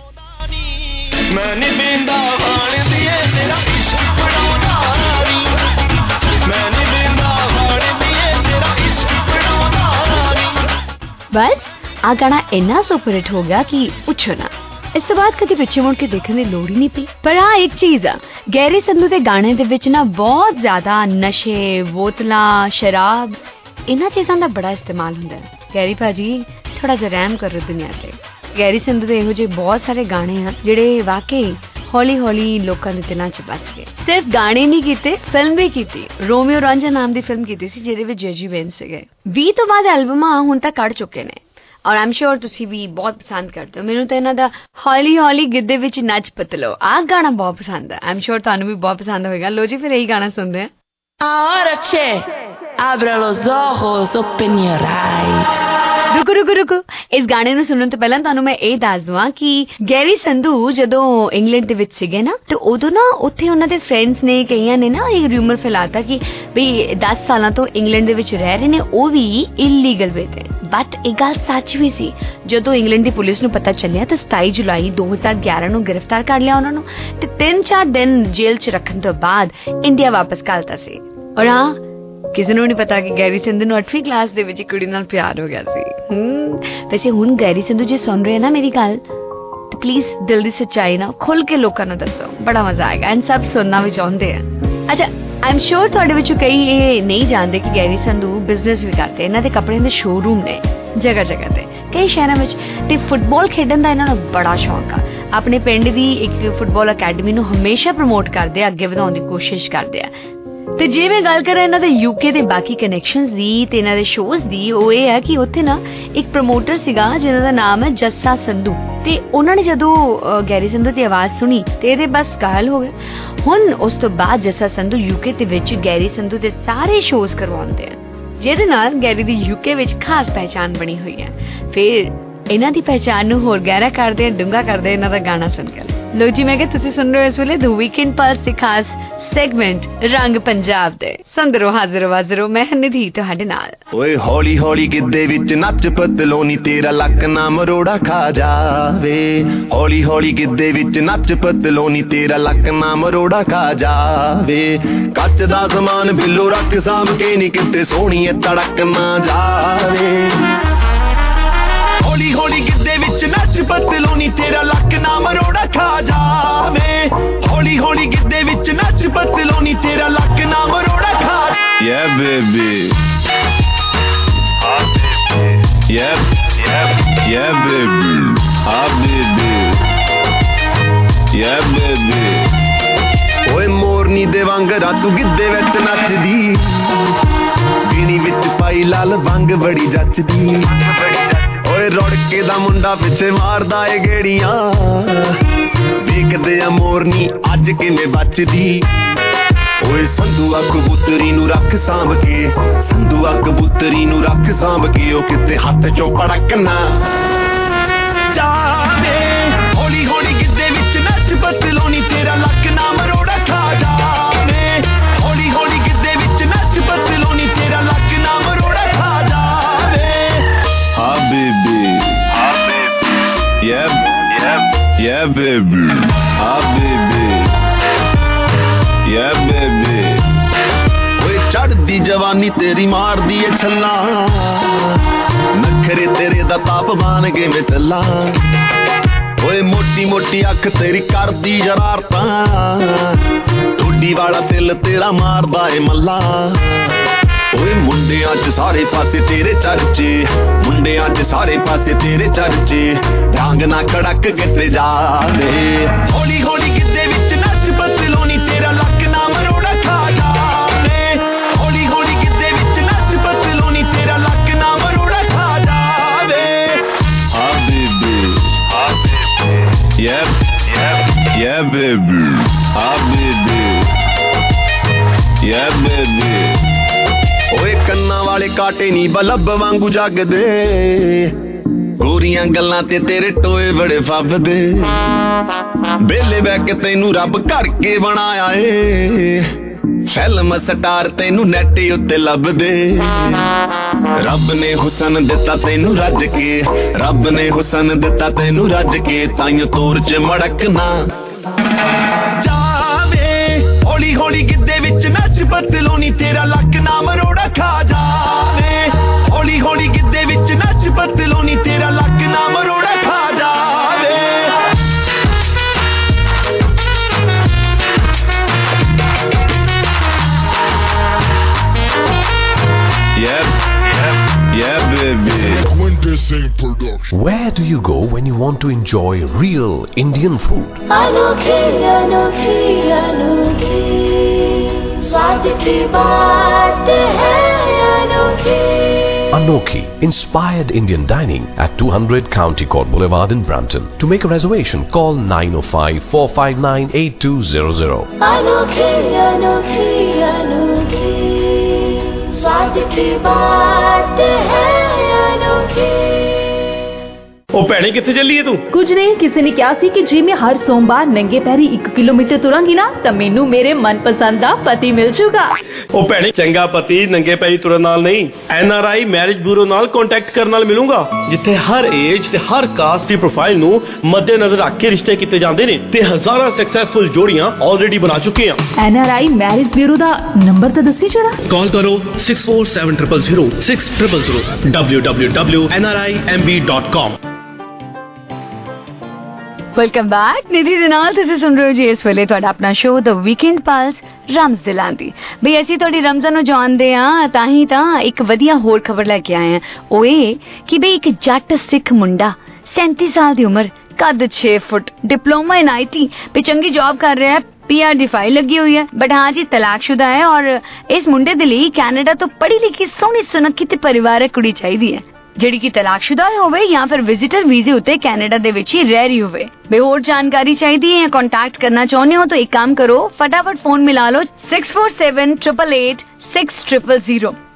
S15: ਮੈਂ ਨਹੀਂ ਪੀਂਦਾ ਹਾਣ ਦੀਏ ਤੇਰਾ ਇਸ਼ਕ ਬਣਾਉਂਦਾ ਨੀ, ਮੈਂ ਨਹੀਂ ਪੀਂਦਾ ਹਾਣ ਦੀਏ ਤੇਰਾ ਇਸ਼ਕ ਬਣਾਉਂਦਾ ਨੀ।
S6: ਬਸ ਆ ਗਾਣਾ ਇੰਨਾ ਸੁਪਰ ਹਿੱਟ ਹੋ ਗਿਆ ਕਿ ਪੁੱਛੋ ਨਾ। ਇਸ ਤੋਂ ਬਾਅਦ ਕਦੇ ਪਿੱਛੇ ਮੁੜ ਕੇ ਦੇਖਣ ਦੀ ਲੋੜ ਹੀ ਨਹੀਂ ਪਈ। ਪਰ ਆ ਇੱਕ ਚੀਜ਼ ਆ, ਗੈਰੀ ਸੰਧੂ ਦੇ ਗਾਣੇ ਦੇ ਵਿੱਚ ਨਾ ਬਹੁਤ ਜ਼ਿਆਦਾ ਨਸ਼ੇ, ਬੋਤਲਾਂ, ਸ਼ਰਾਬ ਇਹਨਾਂ ਚੀਜ਼ਾਂ ਦਾ ਬੜਾ ਇਸਤੇਮਾਲ ਹੁੰਦਾ ਹੈ। ਗੈਰੀ ਭਾਜੀ ਥੋੜਾ ਜਿਹਾ ਰਹਿਮ ਕਰੋ ਦੁਨੀਆ ਤੇ। ਗੈਰੀ ਸੰਧੂ ਦੇ ਇਹੋ ਜਿਹੇ ਬਹੁਤ ਸਾਰੇ ਗਾਣੇ ਆ ਜਿਹੜੇ ਵਾਕਈ ਹੌਲੀ ਹੌਲੀ ਲੋਕਾਂ ਦੇ ਦਿਲਾਂ 'ਚ ਬਸ ਗਏ। ਸਿਰਫ ਗਾਣੇ ਨਹੀਂ ਕੀਤੇ, ਫਿਲਮ ਵੀ ਕੀਤੀ। ਰੋਮੀਓ ਰਾਂਝਾ ਨਾਮ ਦੀ ਫਿਲਮ ਕੀਤੀ ਸੀ ਜਿਹਦੇ ਵਿੱਚ ਜੈਜੀ ਬੇਨ ਸੀਗੇ। ਵੀਹ ਤੋਂ ਬਾਅਦ ਐਲਬਮਾਂ ਹੁਣ ਤੱਕ ਕੱਢ ਚੁੱਕੇ ਨੇ ਔਰ ਆਮ ਸ਼ੋਰ ਤੁਸੀਂ ਵੀ ਬਹੁਤ ਪਸੰਦ ਕਰਦੇ ਹੋ। ਮੈਨੂੰ ਤਾਂ ਇਹਨਾਂ ਦਾ ਹੌਲੀ ਹੌਲੀ ਗਿੱਧੇ ਵਿੱਚ ਨੱਚ ਪਤਲੋ ਆਹ ਗਾਣਾ ਬਹੁਤ ਪਸੰਦ ਹੈ। ਆਮ ਸ਼ੋਰ ਤੁਹਾਨੂੰ ਵੀ ਬਹੁਤ ਪਸੰਦ ਹੋਏਗਾ। ਲੋ ਜੀ ਫਿਰ ਇਹੀ ਗਾਣਾ ਸੁਣਦੇ ਆ।
S21: Ahora che, abra los ojos, open your eyes.
S6: ਰੁਕੋ ਰੁਕੋ ਰੁਕੋ ਇਸ ਗਾਣੇ ਨੂੰ ਸੁਣਨ ਤੋਂ ਪਹਿਲਾਂ ਤੁਹਾਨੂੰ ਮੈਂ ਇਹ ਦੱਸ ਦਵਾਂ ਕਿ ਗੈਰੀ ਸੰਧੂ ਜਦੋਂ ਇੰਗਲੈਂਡ ਦੇ ਵਿੱਚ ਸੀਗੇ ਨਾ ਤੇ ਉਦੋਂ ਨਾ ਉੱਥੇ ਉਹਨਾਂ ਦੇ ਫਰੈਂਡਸ ਨੇ ਕਈਆਂ ਨੇ ਨਾ ਇਹ ਰਿਊਮਰ ਫੈਲਾਤਾ ਕਿ ਵੀ ਦਸ ਸਾਲਾਂ ਤੋਂ ਇੰਗਲੈਂਡ ਦੇ ਵਿੱਚ ਰਹਿ ਰਹੇ ਨੇ, ਉਹ ਵੀ ਇਲੀਗਲ ਵੇ ਤੇ। ਬਟ ਇਹ ਗੱਲ ਸੱਚ ਵੀ ਸੀ। ਜਦੋਂ ਇੰਗਲੈਂਡ ਦੀ ਪੁਲਿਸ ਨੂੰ ਪਤਾ ਚੱਲਿਆ ਤਾਂ ਸਤਾਈ ਜੁਲਾਈ ਦੋ ਹਜ਼ਾਰ ਗਿਆਰਾਂ ਨੂੰ ਗ੍ਰਿਫਤਾਰ ਕਰ ਲਿਆ ਉਹਨਾਂ ਨੂੰ ਤੇ ਤਿੰਨ ਚਾਰ ਦਿਨ ਜੇਲ੍ਹ 'ਚ ਰੱਖਣ ਤੋਂ ਬਾਅਦ ਇੰਡੀਆ ਵਾਪਸ ਘੱਲਤਾ ਸੀ। ਔਰ ਹਾਂ ਕਿਸੇ ਨੂੰ ਨਹੀਂ ਪਤਾ ਕਿ ਗੈਰੀ ਸੰਧੂ ਨੂੰ ਅੱਠਵੀਂ ਕਲਾਸ ਦੇ ਵਿੱਚ ਇੱਕ ਕੁੜੀ ਨਾਲ ਪਿਆਰ ਹੋ ਗਿਆ ਸੀ। ਹੂੰ ਵੈਸੇ ਹੁਣ ਗੈਰੀ ਸੰਧੂ ਜੇ ਸੁਣ ਰਹੇ ਨਾ ਮੇਰੀ ਗੱਲ ਤੇ ਪਲੀਜ਼ ਦਿਲ ਦੀ ਸੱਚਾਈ ਨਾਲ ਖੁੱਲ ਕੇ ਲੋਕਾਂ ਨੂੰ ਦੱਸੋ, ਬੜਾ ਮਜ਼ਾ ਆਏਗਾ ਐਂਡ ਸਭ ਸੁਣਨਾ ਵੀ ਚਾਹੁੰਦੇ ਆ। ਅੱਛਾ ਆਈ ਐਮ ਸ਼ੋਰ ਤੁਹਾਡੇ ਵਿੱਚੋਂ ਕਈ ਇਹ ਨਹੀਂ ਜਾਣਦੇ ਕਿ ਗੈਰੀ ਸੰਧੂ ਬਿਜ਼ਨਸ ਵੀ ਕਰਦੇ। ਇਹਨਾਂ ਦੇ ਕੱਪੜਿਆਂ ਦੇ ਸ਼ੋਰੂਮ ਨੇ ਜਗ੍ਹਾ ਜਗ੍ਹਾ ਤੇ ਕਈ ਸ਼ਹਿਰਾਂ ਵਿੱਚ ਤੇ ਫੁੱਟਬਾਲ ਖੇਡਣ ਦਾ ਇਹਨਾਂ ਨੂੰ ਬੜਾ ਸ਼ੌਂਕ ਆ। ਆਪਣੇ ਪਿੰਡ ਦੀ ਇੱਕ ਫੁੱਟਬਾਲ ਅਕੈਡਮੀ ਨੂੰ ਹਮੇਸ਼ਾ ਪ੍ਰਮੋਟ ਕਰਦੇ ਆ, ਅੱਗੇ ਵਧਾਉਣ ਦੀ ਕੋਸ਼ਿਸ਼ ਕਰਦੇ ਆ। ਤੇ ਜੇ ਮੈਂ ਗੱਲ ਕਰਾਂ ਇਹਨਾਂ ਦੇ ਯੂਕੇ ਦੇ ਬਾਕੀ ਕਨੈਕਸ਼ਨਸ ਦੀ ਤੇ ਇਹਨਾਂ ਦੇ ਸ਼ੋਜ਼ ਦੀ, ਉਹ ਇਹ ਹੈ ਕਿ ਉੱਥੇ ਨਾ ਇੱਕ ਪ੍ਰਮੋਟਰ ਸੀਗਾ ਜਿਹਨਾਂ ਦਾ ਨਾਮ ਹੈ ਜੱਸਾ ਸੰਧੂ ਤੇ ਉਹਨਾਂ ਨੇ ਜਦੋਂ ਗੈਰੀ ਸੰਧੂ ਦੀ ਆਵਾਜ਼ ਸੁਣੀ ਤੇ ਇਹਦੇ ਬਸ ਕਾਇਲ ਹੋ ਗਏ। ਹੁਣ ਉਸ ਤੋਂ ਬਾਅਦ ਜੱਸਾ ਸੰਧੂ ਯੂਕੇ ਦੇ ਵਿੱਚ ਗੈਰੀ ਸੰਧੂ ਦੇ ਸਾਰੇ ਸ਼ੋਜ਼ ਕਰਵਾਉਂਦੇ ਆ।
S4: ਜਿਹਦੇ ਨਾਲ ਗੈਰੀ ਦੀ ਯੂਕੇ ਵਿੱਚ ਖਾਸ ਪਹਿਚਾਣ ਬਣੀ ਹੋਈ ਹੈ। ਫਿਰ ਇਹਨਾਂ ਦੀ ਪਹਿਚਾਣ ਨੂੰ ਹੋਰ ਗਹਿਰਾ ਕਰਦੇ ਡੂੰਘਾ ਕਰਦੇ ਇਹਨਾਂ ਦਾ ਗਾਣਾ ਸੁਣ ਕੇ। ਲੋ ਜੀ, ਮੈਂ ਕਿਹਾ ਤੁਸੀਂ ਸੁਣ ਰਹੇ ਹੋ ਇਸ ਵੇਲੇ ਦ ਵੀਕਐਂਡ ਪਲਸ ਦੀ ਖਾਸ ਸੈਗਮੈਂਟ ਰੰਗ ਪੰਜਾਬ ਦੇ। ਸੰਦਰੋ ਹਾਜ਼ਰ ਵਾਜ਼ਰੋ, ਮੈਂ ਨਿਧੀ ਤੁਹਾਡੇ ਨਾਲ।
S15: ਓਏ ਹੌਲੀ ਹੌਲੀ ਗਿੱਧੇ ਵਿੱਚ ਨੱਚ ਪਤਲੋਨੀ ਤੇਰਾ ਲੱਕ ਨਾ ਮਰੋੜਾ ਖਾ ਜਾਵੇ। ਹੌਲੀ ਹੌਲੀ ਗਿੱਧੇ ਵਿੱਚ ਨੱਚ ਪਤਲੋਨੀ ਤੇਰਾ ਲੱਕ ਨਾ ਮਰੋੜਾ ਖਾ ਜਾਵੇ। ਕੱਚ ਦਾ ਸਮਾਨ ਬਿੱਲੋ ਰੱਖ ਸਾਂਭ ਕੇ ਨੀ ਕਿਤੇ ਸੋਹਣੀਏ ਤੜਕ ਨਾ ਜਾਵੇ। ਹੌਲੀ ਹੌਲੀ ਗਿੱਧੇ ਵਿੱਚ ਨੱਚ ਪਤਲੋਨੀ ਤੇਰਾ ਲੱਕ ਨਾ ਮਰੋੜਾ ਖਾ ਜਾਵੇ। ਹੌਲੀ ਹੌਲੀ ਗਿੱਧੇ ਵਿੱਚ ਨੱਚ ਪਤਲੋਨੀ ਤੇਰਾ ਲੱਕ ਨਾ ਮਰੋੜਾ ਖਾ। Yeah baby, yeah yeah yeah baby, ah baby, yeah baby। ਓਏ ਮੋਰਨੀ ਦੇ ਵਾਂਗਰਾ ਤੂੰ ਗਿੱਧੇ ਵਿੱਚ ਨੱਚਦੀ, ਪੀਣੀ ਵਿੱਚ ਪਾਈ ਲਾਲ ਵੰਗ ਬੜੀ ਜੱਚਦੀ। ਓਏ ਰੁੜਕੇ ਦਾ ਮੁੰਡਾ ਪਿੱਛੇ ਮਾਰਦਾ ਏ ਗੇੜੀਆਂ, ਦੇਖਦੇ ਆ ਮੋਰਨੀ ਅੱਜ ਕਿਵੇਂ ਬਚਦੀ। ਓਏ ਸੰਧੂਆ ਕਬੂਤਰੀ ਨੂੰ ਰੱਖ ਸਾਂਭ ਕੇ, ਸੰਧੂਆ ਕਬੂਤਰੀ ਨੂੰ ਰੱਖ ਸਾਂਭ ਕੇ, ਉਹ ਕਿਤੇ ਹੱਥ ਚੋਂ ਪੜਕ ਨਾ ਜਾਵੇ। ਹੌਲੀ ਹੌਲੀ ਗਿੱਧੇ ਵਿੱਚ ਨੱਚ ਪਤਲੋਨੀ ਤੇਰਾ ਲੱਕ ਨਾ ਮਰੋੜਾ ਖਾ ਜਾਵੇ। ਹੌਲੀ ਹੌਲੀ ਗਿੱਧੇ ਵਿੱਚ ਨੱਚ ਪਤਲੋਨੀ ਤੇਰਾ ਲੱਕ ਨਾ ਮਰੋੜਾ ਖਾ ਜਾਵੇ। ਹਾਂ ਬੇਬੀ, ਹਾਂ baby, yeah yeah yeah baby, ਹਾਂ ਬੇਬੀ, yeah baby। ਓਏ ਚੜਦੀ ਜਵਾਨੀ ਤੇਰੀ ਮਾਰਦੀ ਏ ਛੱਲਾ, ਨਖਰੇ ਤੇਰੇ ਦਾ ਤਾਪਮਾਨ ਕਿਵੇਂ ਚੱਲਾ। ਓਏ ਮੋਟੀ ਮੋਟੀ ਅੱਖ ਤੇਰੀ ਕਰਦੀ ਜਰਾਰਤਾਂ, ਢੋਡੀ ਵਾਲਾ ਦਿਲ ਤੇਰਾ ਮਾਰਦਾ ਏ ਮੱਲਾ। ਓਏ ਮੁੰਡਿਆਂ ਚ ਸਾਰੇ ਪਾਸੇ ਤੇਰੇ ਚਰਚੇ, ਮੁੰਡਿਆਂ ਚ ਸਾਰੇ ਪਾਸੇ ਤੇਰੇ ਚਰਚੇ, ਡਾਂਗ ਨਾ ਕੜਕ ਕਿਤੇ ਜਾਵੇ। ਹੌਲੀ ਹੌਲੀ ਗਿੱਧੇ ਵਿੱਚ ਨੱਚ ਪਤਲੋਨੀ ਤੇਰਾ ਲੱਕ ਨਾ ਮਰੋੜਾ ਖਾ ਜਾਵੇ। ਹੌਲੀ ਹੌਲੀ ਗਿੱਧੇ ਵਿੱਚ ਨੱਚ ਪਤਲੋਨੀ ਤੇਰਾ ਲੱਕ ਨਾ ਮਰੋੜਾ ਖਾ ਜਾਵੇ। ਹਾਂ ਬੇਬੀ, ਹਾਂ baby, yeah yeah yeah baby, ਹਾਂ ਬੇਬੀ, yeah baby। ਓਏ ਕੰਨਾਂ ਵਾਲੇ ਕਾਟੇ ਨੀ ਬਲਬ ਵਾਂਗੂ ਜਗਦੇ, ਗੋਰੀਆਂ ਗੱਲਾਂ ਤੇ ਤੇਰੇ ਟੋਏ ਬੜੇ ਫੱਬਦੇ। ਬੇਲੇ ਬਹਿ ਕੇ ਤੈਨੂੰ ਰੱਬ ਘੜ ਕੇ ਬਣਾਇਆ ਏ, ਫਿਲਮ ਸਟਾਰ ਤੈਨੂੰ ਨੈਟ ਉੱਤੇ ਲੱਭਦੇ। ਰੱਬ ਨੇ ਹੁਸਨ ਦਿੱਤਾ ਤੈਨੂੰ ਰੱਜ ਕੇ, ਰੱਬ ਨੇ ਹੁਸਨ ਦਿੱਤਾ ਤੈਨੂੰ ਰੱਜ ਕੇ, ਤਾਈਓ ਤੋਰ ਚ ਮੜਕ ਨਾ ਜਾਵੇ। ਹੌਲੀ ਹੌਲੀ ਗਿੱਧੇ ਵਿੱਚ ਨੱਚ ਪਤਲੋਨੀ ਤੇਰਾ ਲੱਕ ਨਾ ਮਰੋੜਾ ਖਾ ਜਾਵੇ। ਹੌਲੀ ਹੌਲੀ ਗਿੱਧੇ ਵਿੱਚ ਨੱਚ ਪਤਲੋਨੀ ਤੇਰਾ ਲੱਕ ਨਾ ਮਰੋੜਾ ਖਾ ਜਾਵੇ। Yeah, yeah, yeah baby।
S2: Where do you go when you want to enjoy real Indian food?
S8: अनोखी अनोखी अनोखी स्वाद की बात है अनोखी।
S2: Anokhi, inspired Indian dining at two hundred County Court Boulevard in Brampton. To make a reservation, call nine oh five, four five nine, eight two zero zero.
S8: अनोखी अनोखी अनोखी स्वाद की बात है अनोखी।
S1: ਉਹ ਭੈਣੇ ਕਿੱਥੇ ਚੱਲੀ ਏ ਤੂੰ?
S5: ਕੁਝ ਨਹੀਂ, ਕਿਸੇ ਨੇ ਕਿਹਾ ਸੀ ਕਿ ਜੇ ਮੈਂ ਹਰ ਸੋਮਵਾਰ ਨੰਗੇ ਪੈਰੀ ਇੱਕ ਕਿਲੋਮੀਟਰ ਤੁਰਾਂਗੀ ਨਾ ਤਾਂ ਮੈਨੂੰ ਮੇਰੇ ਮਨਪਸੰਦ ਦਾ ਪਤੀ ਮਿਲ ਜੂਗਾ।
S1: ਉਹ ਭੈਣੇ ਚੰਗਾ ਪਤੀ ਨੰਗੇ ਪੈਰੀ ਤੁਰਨ ਨਾਲ ਨਹੀਂ, N R I marriage bureau ਨਾਲ ਕੰਟੈਕਟ ਕਰਨ ਨਾਲ ਮਿਲੂੰਗਾ, ਜਿੱਥੇ ਹਰ ਏਜ ਤੇ ਹਰ ਕਾਸਟ ਦੀ ਪ੍ਰੋਫਾਈਲ ਨੂੰ ਮੱਦੇਨਜ਼ਰ ਰੱਖ ਕੇ ਰਿਸ਼ਤੇ ਕੀਤੇ ਜਾਂਦੇ ਨੇ ਤੇ ਹਜ਼ਾਰਾਂ ਸਕਸੈਸਫੁਲ ਜੋੜੀਆਂ ਆਲਰੇਡੀ ਬਣਾ ਚੁੱਕੇ ਆ।
S5: N R I marriage bureau ਦਾ ਨੰਬਰ ਤਾਂ ਦੱਸੀ ਜਰਾ।
S1: ਕਾਲ ਕਰੋ six four seven zero zero zero six zero zero zero w w w dot n r i m b dot com।
S4: Welcome back. Nidhi ਦੇ ਨਾਲ ਤੁਸੀਂ ਸੁਣ ਰਹੇ ਹੋ ਜੀ ਇਸ ਵੇਲੇ ਤੁਹਾਡਾ ਆਪਣਾ ਸ਼ੋਅ ਦ ਵੀਕਐਂਡ ਪਲਸ ਰਮਜ਼ ਦਿਲਾਂ ਦੀ। ਬਈ ਅਸੀਂ ਤੁਹਾਡੀ ਰਮਜ਼ਾਨ ਨੂੰ ਜਾਣਦੇ ਹਾਂ, ਤਾਂ ਹੀ ਤਾਂ ਇੱਕ ਵਧੀਆ ਹੋਰ ਖਬਰ ਲੈ ਕੇ ਆਏ ਹਾਂ। ਉਹ ਇਹ ਕਿ ਬਈ ਇੱਕ ਜੱਟ ਸਿੱਖ ਮੁੰਡਾ ਸੈਂਤੀ ਸਾਲ ਦੀ ਉਮਰ, ਕੱਦ ਛੇ ਫੁੱਟ, ਡਿਪਲੋਮਾ ਇਨ ਆਈ ਟੀ ਤੇ ਚੰਗੀ ਜੌਬ ਕਰ ਰਿਹਾ ਹੈ, ਪੀ ਆਰ ਦੀ ਫਾਈਲ ਲੱਗੀ ਹੋਈ ਹੈ, ਬਟ ਹਾਂ ਜੀ ਤਲਾਕਸ਼ੁਦਾ ਹੈ। ਔਰ ਇਸ ਮੁੰਡੇ ਦੇ ਲਈ ਕੈਨੇਡਾ ਤੋਂ ਪੜ੍ਹੀ ਲਿਖੀ ਸੋਹਣੀ ਸੁਨੱਖੀ ਤੇ ਪਰਿਵਾਰਕ ਕੁੜੀ ਚਾਹੀਦੀ ਹੈ, ਜਿਹੜੀ ਕਿ ਤਲਾਕਸ਼ੁਦਾ ਹੋਵੇ ਜਾਂ ਫਿਰ ਵਿਜ਼ਿਟਰ ਵੀਜ਼ੇ ਉੱਤੇ ਕੈਨੇਡਾ ਦੇ ਵਿੱਚ ਹੀ ਰਹਿ ਰਹੀ ਹੋਵੇ। ਬੇ ਹੋਰ ਜਾਣਕਾਰੀ ਚਾਹੀਦੀ ਹੈ, ਕੰਟੈਕਟ ਕਰਨਾ ਚਾਹੁੰਦੇ ਹੋ ਤਾਂ ਇੱਕ ਕੰਮ ਕਰੋ, ਫਟਾਫਟ ਫੋਨ ਮਿਲਾ ਲਓ six four seven eight eight six zero zero zero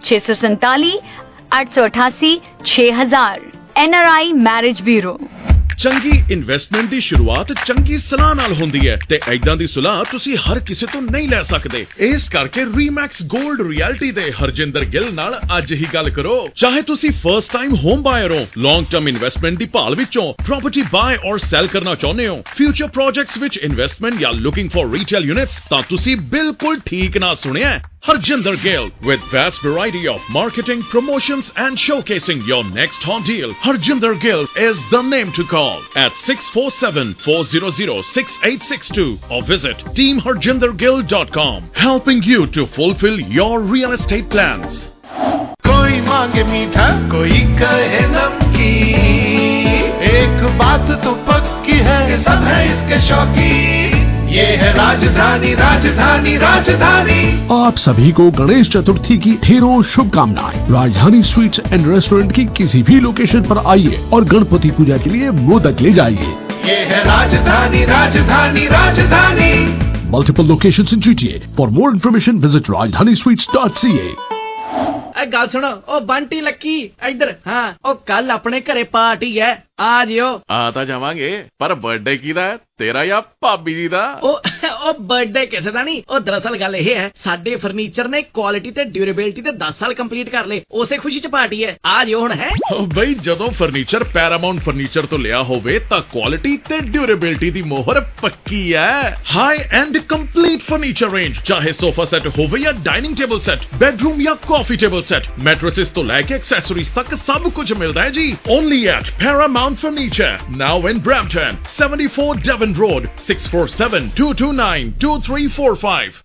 S6: छह सौ संताली आठ सौ अठासी छह हजार। N R I marriage bureau.
S11: ਚੰਗੀ ਇਨਵੈਸਟਮੈਂਟ ਦੀ ਸ਼ੁਰੂਆਤ ਚੰਗੀ ਸਲਾਹ ਨਾਲ ਹੁੰਦੀ ਹੈ ਤੇ ਐਦਾਂ ਦੀ ਸਲਾਹ ਤੁਸੀਂ ਹਰ ਕਿਸੇ ਤੋਂ ਨਹੀਂ ਲੈ ਸਕਦੇ। ਇਸ ਕਰਕੇ ਰੀਮੈਕਸ 골ਡ ਰਿਐਲਿਟੀ ਦੇ ਹਰਜਿੰਦਰ ਗਿੱਲ ਨਾਲ ਅੱਜ ਹੀ ਗੱਲ ਕਰੋ। ਚਾਹੇ ਤੁਸੀਂ ਫਰਸਟ ਟਾਈਮ ਹੋਮ ਬਾਇਰ ਹੋ, ਲੌਂਗ ਟਰਮ ਇਨਵੈਸਟਮੈਂਟ ਦੀ ਭਾਲ ਵਿੱਚੋਂ ਪ੍ਰਾਪਰਟੀ ਬਾਏ ਔਰ ਸੈਲ ਕਰਨਾ ਚਾਹੁੰਦੇ ਹੋ, ਫਿਊਚਰ ਪ੍ਰੋਜੈਕਟਸ ਵਿੱਚ ਇਨਵੈਸਟਮੈਂਟ ਜਾਂ ਲੁਕਿੰਗ ਫॉर ਰੀਟੇਲ ਯੂਨਿਟਸ, ਤਾਂ ਤੁਸੀਂ ਬਿਲਕੁਲ ਠੀਕ ਨਾ ਸੁਣਿਆ। Harjinder Gill with vast variety of marketing, promotions and showcasing your next hot deal. Harjinder Gill is the name to call at six four seven, four zero zero, six eight six two or visit team harjinder gill dot com, helping you to fulfill your real estate plans.
S15: कोई मांगे मीठा कोई कहे नमकीन, एक बात तो पक्की है सब है इसके शौकीन, ये है राजधानी राजधानी राजधानी।
S14: आप सभी को गणेश चतुर्थी की ढेरों शुभकामनाएं। राजधानी स्वीट्स एंड रेस्टोरेंट की किसी भी लोकेशन पर आइए और गणपति पूजा के लिए मोदक ले जाइए।
S15: ये है राजधानी राजधानी राजधानी।
S14: Multiple locations in G T A. For more information, visit rajdhani sweets dot c a.
S10: ए गल सुनो ओ बंटी लक्की इधर। हाँ ओ कल अपने घरे पार्टी है, आ जियो।
S11: आ ਤਾਂ ਜਾਵਾਂਗੇ, ਪਰ ਬਰਥਡੇ ਕਿਹਦਾ ਹੈ, ਤੇਰਾ ਜਾਂ ਭਾਬੀ ਜੀ ਦਾ?
S10: ਉਹ ਉਹ ਬਰਥਡੇ ਕਿਸੇ ਦਾ ਨਹੀਂ। ਉਹ ਦਰਅਸਲ ਗੱਲ ਇਹ ਹੈ, ਸਾਡੇ ਫਰਨੀਚਰ ਨੇ ਕੁਆਲਿਟੀ ਤੇ ਡਿਊਰੇਬਿਲਿਟੀ ਤੇ ਦਸ ਸਾਲ ਕੰਪਲੀਟ ਕਰ ਲਏ, ਉਸੇ ਖੁਸ਼ੀ ਚ ਪਾਰਟੀ ਹੈ, ਆ ਜਿਓ ਹੁਣ। ਹੈ
S11: ਬਈ ਜਦੋਂ ਫਰਨੀਚਰ ਪੈਰਾਮਾਉਂਟ ਫਰਨੀਚਰ ਤੋਂ ਲਿਆ ਹੋਵੇ ਤਾਂ ਕੁਆਲਿਟੀ ਤੇ ਡਿਊਰੇਬਿਲਿਟੀ ਦੀ ਮੋਹਰ ਪੱਕੀ ਹੈ। High end complete furniture range, ਚਾਹੇ ਸੋਫਾ ਸੈੱਟ ਹੋਵੇ ਜਾਂ ਡਾਈਨਿੰਗ ਟੇਬਲ ਸੈੱਟ, ਬੈਡਰੂਮ ਜਾਂ ਕਾਫੀ ਟੇਬਲ ਸੈੱਟ, ਮੈਟ੍ਰੈसेस ਤੋਂ ਲੈ ਕੇ ਐਕਸੈਸਰੀਜ਼ ਤੱਕ ਸਭ ਕੁਝ ਮਿਲਦਾ ਹੈ ਜੀ। Only at Paramount furniture, now in Brampton, seventy-four Devon Road, six four seven, two two nine, two three four five.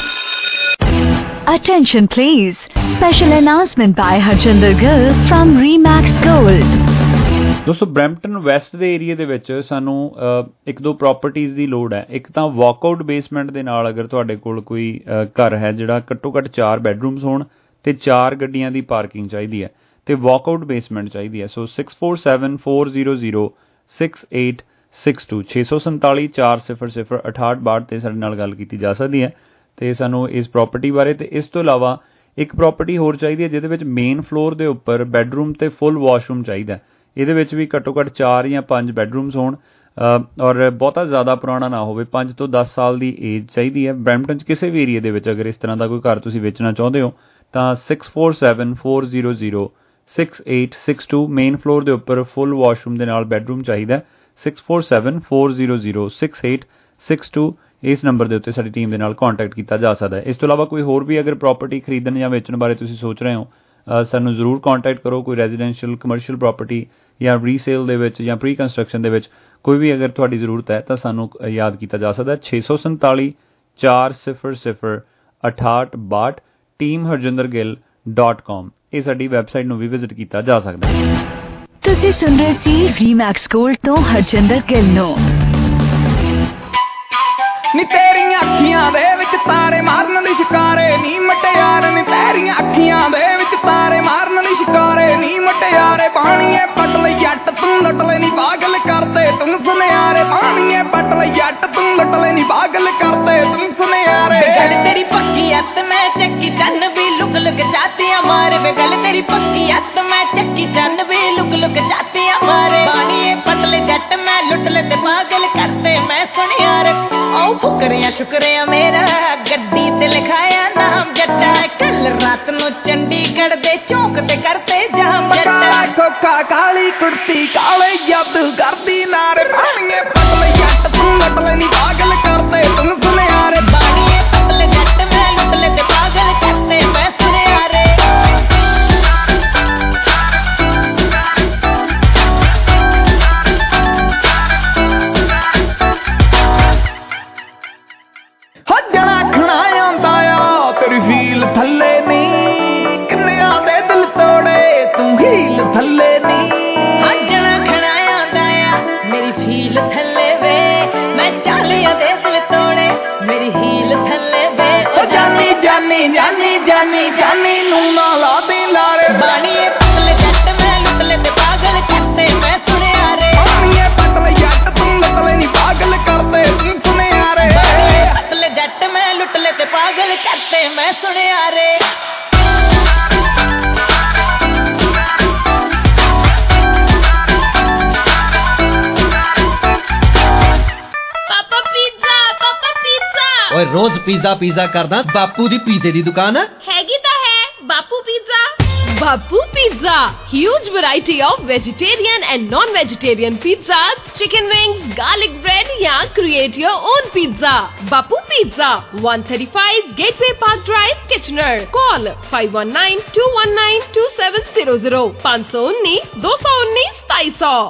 S4: Attention please. Special announcement by Harjinder Gill from Remax Gold.
S12: ਦੋਸਤੋ Brampton west ਦੇ area ਦੇ ਵਿੱਚ ਸਾਨੂੰ ਇੱਕ ਦੋ properties ਦੀ ਲੋੜ ਹੈ। ਇੱਕ ਤਾਂ ਵਾਕਆਊਟ ਬੇਸਮੈਂਟ ਦੇ ਨਾਲ ਅਗਰ ਤੁਹਾਡੇ ਕੋਲ ਕੋਈ ਘਰ ਹੈ ਜਿਹੜਾ ਘੱਟੋ ਘੱਟ ਚਾਰ ਬੈਡਰੂਮਸ ਹੋਣ ਤੇ ਚਾਰ ਗੱਡੀਆਂ ਦੀ ਪਾਰਕਿੰਗ ਚਾਹੀਦੀ ਹੈ ਤੇ ਵਾਕਆਊਟ ਬੇਸਮੈਂਟ ਚਾਹੀਦੀ ਹੈ। So six four seven four zero zero six eight six two ਛੇ ਸੌ ਸੰਤਾਲੀ ਚਾਰ ਸਿਫਰ ਸਿਫਰ ਅਠਾਹਠ ਬਾਹਠ 'ਤੇ ਸਾਡੇ ਨਾਲ ਗੱਲ ਕੀਤੀ ਜਾ ਸਕਦੀ ਹੈ ਅਤੇ ਸਾਨੂੰ ਇਸ ਪ੍ਰੋਪਰਟੀ ਬਾਰੇ। ਅਤੇ ਇਸ ਤੋਂ ਇਲਾਵਾ ਇੱਕ ਪ੍ਰੋਪਰਟੀ ਹੋਰ ਚਾਹੀਦੀ ਹੈ ਜਿਹਦੇ ਵਿੱਚ ਮੇਨ ਫਲੋਰ ਦੇ ਉੱਪਰ ਬੈਡਰੂਮ ਅਤੇ ਫੁੱਲ ਵਾਸ਼ਰੂਮ ਚਾਹੀਦਾ। ਇਹਦੇ ਵਿੱਚ ਵੀ ਘੱਟੋ ਘੱਟ ਚਾਰ ਜਾਂ ਪੰਜ ਬੈਡਰੂਮਸ ਹੋਣ ਔਰ ਬਹੁਤਾ ਜ਼ਿਆਦਾ ਪੁਰਾਣਾ ਨਾ ਹੋਵੇ, ਪੰਜ ਤੋਂ ਦਸ ਸਾਲ ਦੀ ਏਜ ਚਾਹੀਦੀ ਹੈ। ਬਰੈਂਪਟਨ 'ਚ ਕਿਸੇ ਵੀ ਏਰੀਏ ਦੇ ਵਿੱਚ ਅਗਰ ਇਸ ਤਰ੍ਹਾਂ ਦਾ ਕੋਈ ਘਰ ਤੁਸੀਂ ਵੇਚਣਾ ਚਾਹੁੰਦੇ ਹੋ ਤਾਂ six four seven four zero zero six eight six two main floor ਦੇ ਉੱਪਰ ਫੁੱਲ ਵਾਸ਼ਰੂਮ ਦੇ ਨਾਲ ਬੈਡਰੂਮ ਚਾਹੀਦਾ। Six four seven four zero zero six eight six two ਇਸ ਨੰਬਰ ਦੇ ਉੱਤੇ ਸਾਡੀ ਟੀਮ ਦੇ ਨਾਲ ਕੰਟੈਕਟ ਕੀਤਾ ਜਾ ਸਕਦਾ ਹੈ। ਇਸ ਤੋਂ ਇਲਾਵਾ ਕੋਈ ਹੋਰ ਵੀ ਅਗਰ ਪ੍ਰੋਪਰਟੀ ਖਰੀਦਣ ਜਾਂ ਵੇਚਣ ਬਾਰੇ ਤੁਸੀਂ ਸੋਚ ਰਹੇ ਹੋ, ਸਾਨੂੰ ਜ਼ਰੂਰ ਕੰਟੈਕਟ ਕਰੋ। ਕੋਈ ਰੈਜ਼ੀਡੈਂਸ਼ੀਅਲ ਕਮਰਸ਼ੀਅਲ ਪ੍ਰੋਪਰਟੀ ਜਾਂ ਰੀਸੇਲ ਦੇ ਵਿੱਚ ਜਾਂ ਪ੍ਰੀ ਕੰਸਟਰਕਸ਼ਨ ਦੇ ਵਿੱਚ ਕੋਈ ਵੀ ਅਗਰ ਤੁਹਾਡੀ ਜ਼ਰੂਰਤ ਹੈ ਤਾਂ ਸਾਨੂੰ ਯਾਦ ਕੀਤਾ ਜਾ ਸਕਦਾ। ਛੇ ਸੌ ਸੰਤਾਲੀ ਚਾਰ ਸਿਫਰ ਸਿਫਰ ਅਠਾਹਠ ਬਾਹਠ ਟੀਮ ਹਰਜਿੰਦਰ ਗਿੱਲ ਡਾਟ ਕਾਮ, ਇਹ ਸਾਡੀ ਵੈਬਸਾਈਟ ਨੂੰ ਵੀ ਵਿਜ਼ਿਟ ਕੀਤਾ ਜਾ ਸਕਦਾ ਹੈ।
S4: ਤੁਸੀਂ ਸੁਣ ਰਹੇ ਸੀ ਰੀਮੈਕਸ ਗੋਲਡ ਤੋਂ ਹਰਜਿੰਦਰ ਗਿੱਲ ਨੂੰ।
S3: ਨੀ ਤੇਰੀਆਂ ਅੱਖੀਆਂ ਦੇ ਵਿੱਚ ਤਾਰੇ ਮਾਰਨ ਦੀ ਸ਼ਿਕਾਰੇ ਨੀ ਮਟਿਆਰ, ਨੀ ਤੇਰੀਆਂ ਅੱਖੀਆਂ ਦੇ ਵਿੱਚ ਤਾਰੇ ਮਾਰਨ ਦੀ ਸ਼ਿਕਾਰੇ ਨੀ ਮਟਿਆਰੇ। ਪਾਣੀਏ ਪੱਟ ਲਈ ਜੱਟ ਤੂੰ ਲੁੱਟ ਲੈ ਨੀ ਪਾਗਲ ਕਰਦੇ ਤੂੰ ਸੁਨਿਆਰੇ। ਪਾਣੀਏ ਪੱਟ ਲਈ ਜੱਟ ਤੂੰ ਲੁੱਟ ਲੈ ਨੀ ਪਾਗਲ ਕਰਦੇ ਤੂੰ ਸੁਨਿਆਰੇ।
S21: ਗੱਲ ਤੇਰੀ ਪੱਕੀ ਅੱਤ ਮੈਂ ਚੱਕੀ ਚੰਨ ਵੀ ਲੁਕ ਲੁਕ ਜਾਤੀਆਂ ਮਾਰੇ ਵੇ। ਗੱਲ ਤੇਰੀ ਪੱਕੀ ਅੱਤ ਮੈਂ ਚੱਕੀ ਚੰਨ ਵੀ ਲੁਕ ਲੁਕ ਜਾਤੀਆਂ ਮਾਰੇ। ਪਾਣੀਏ ਪੱਟ ਲੈ ਜੱਟ ਮੈਂ ਲੁੱਟ ਲੈ ਤੇ ਪਾਗਲ ਕਰਦੇ ਮੈਂ ਸੁਨਿਆਰੇ। ਆਓ ਫੁਕਰਿਆ ਸ਼ੁਕਰਿਆ ਮੇਰਾ ਗੱਡੀ ਤੇ ਲਿਖਾਇਆ ਨਾਮ ਜੱਟਾ। ਕੱਲ ਰਾਤ ਨੂੰ ਚੰਡੀਗੜ੍ਹ ਦੇ ਚੌਂਕ ਤੇ ਕਰਤੇ ਜਾਮ ਜੱਟਾ।
S3: ਖੋਖਾ ਕਾਲੀ ਕੁੜਤੀ ਕਾਲੇ ਜਾਦੂ ਕਰਦੀ ਨਾਰੇ। ਪਾਣੀਏ ਪੱਟ ਲੈ ਜੱਟ ਤੂੰ ਲੁੱਟ ਲੈ ਨੀ ਪਾਗਲ ਕਰਦੇ ਤੂੰ ਸੁਨਿਆਰੇ।
S21: ਪਾਣੀਏ ਪੱਟ ਲੈ ਜੱਟ ਮੈਂ ਲੁੱਟ ਲੈ ਤੇ ਪਾਗਲ ਕਰਦੇ ਮੈਂ ਸੁਨਿਆਰੇ।
S3: ਹੱਜਣਾ ਖਣਾ ਆਉਂਦਾ ਆ ਤੇਰੀ ਫੀਲ ਥੱਲੇ ਨੀ, ਕਿੰਨਿਆਂ ਦੇ ਦਿਲ ਤੋੜੇ ਤੂੰ ਹੀਲ ਥੱਲੇ ਨੀ।
S21: ਹੱਜਣਾ ਖਣਾ ਆਉਂਦਾ ਆ ਮੇਰੀ ਫੀਲ ਥੱਲੇ ਵੇ, ਮੈਂ ਚਾਲਿਆਂ ਦੇ ਦਿਲ ਤੋੜੇ ਮੇਰੀ ਹੀਲ ਥੱਲੇ ਵੇ।
S3: ਓ ਜਾਨੀ ਜਾਨੀ ਜਾਨੀ ਜਾਨੀ ਜਾਨੀ ਨੂੰ ਨਾ ਲਾ ਦੇ ਲਾਰੇ।
S21: ਬਾਣੀਏ ਪੱਟ ਲੈ ਜੱਟ ਮੈਂ ਲੁੱਟ ਲੈ ਤੇ ਪਾਗਲ ਕਰਦੇ ਮੈਂ ਸੁਨਿਆਰੇ।
S3: ਬਾਣੀਏ ਪੱਟ ਲੈ ਜੱਟ ਤੂੰ ਲੁੱਟ ਲੈ ਨੀ ਪਾਗਲ ਕਰਦੇ ਤੂੰ ਸੁਨਿਆਰੇ।
S21: ਬਾਣੀਏ ਪੱਟ ਲੈ ਜੱਟ ਮੈਂ ਲੁੱਟ ਲੈ ਤੇ ਪਾਗਲ ਕਰਦੇ ਮੈਂ ਸੁਨਿਆਰੇ।
S19: ਓਏ ਰੋਜ਼ ਪੀਜ਼ਾ ਪੀਜ਼ਾ ਕਰਦਾ ਬਾਪੂ ਦੀ ਪੀਜ਼ੇ ਦੀ ਦੁਕਾਨ ਆ
S18: ਹੈਗੀ ਤਾਂ ਹੈ Bapu pizza Bapu Pizza. Huge variety of vegetarian and non-vegetarian pizzas, chicken wings, garlic bread, yeah, create your own pizza. Bapu Pizza, one thirty-five Gateway Park Drive, Kitchener. Call five one nine, two one nine, two seven zero zero. five one nine, two one nine, two zero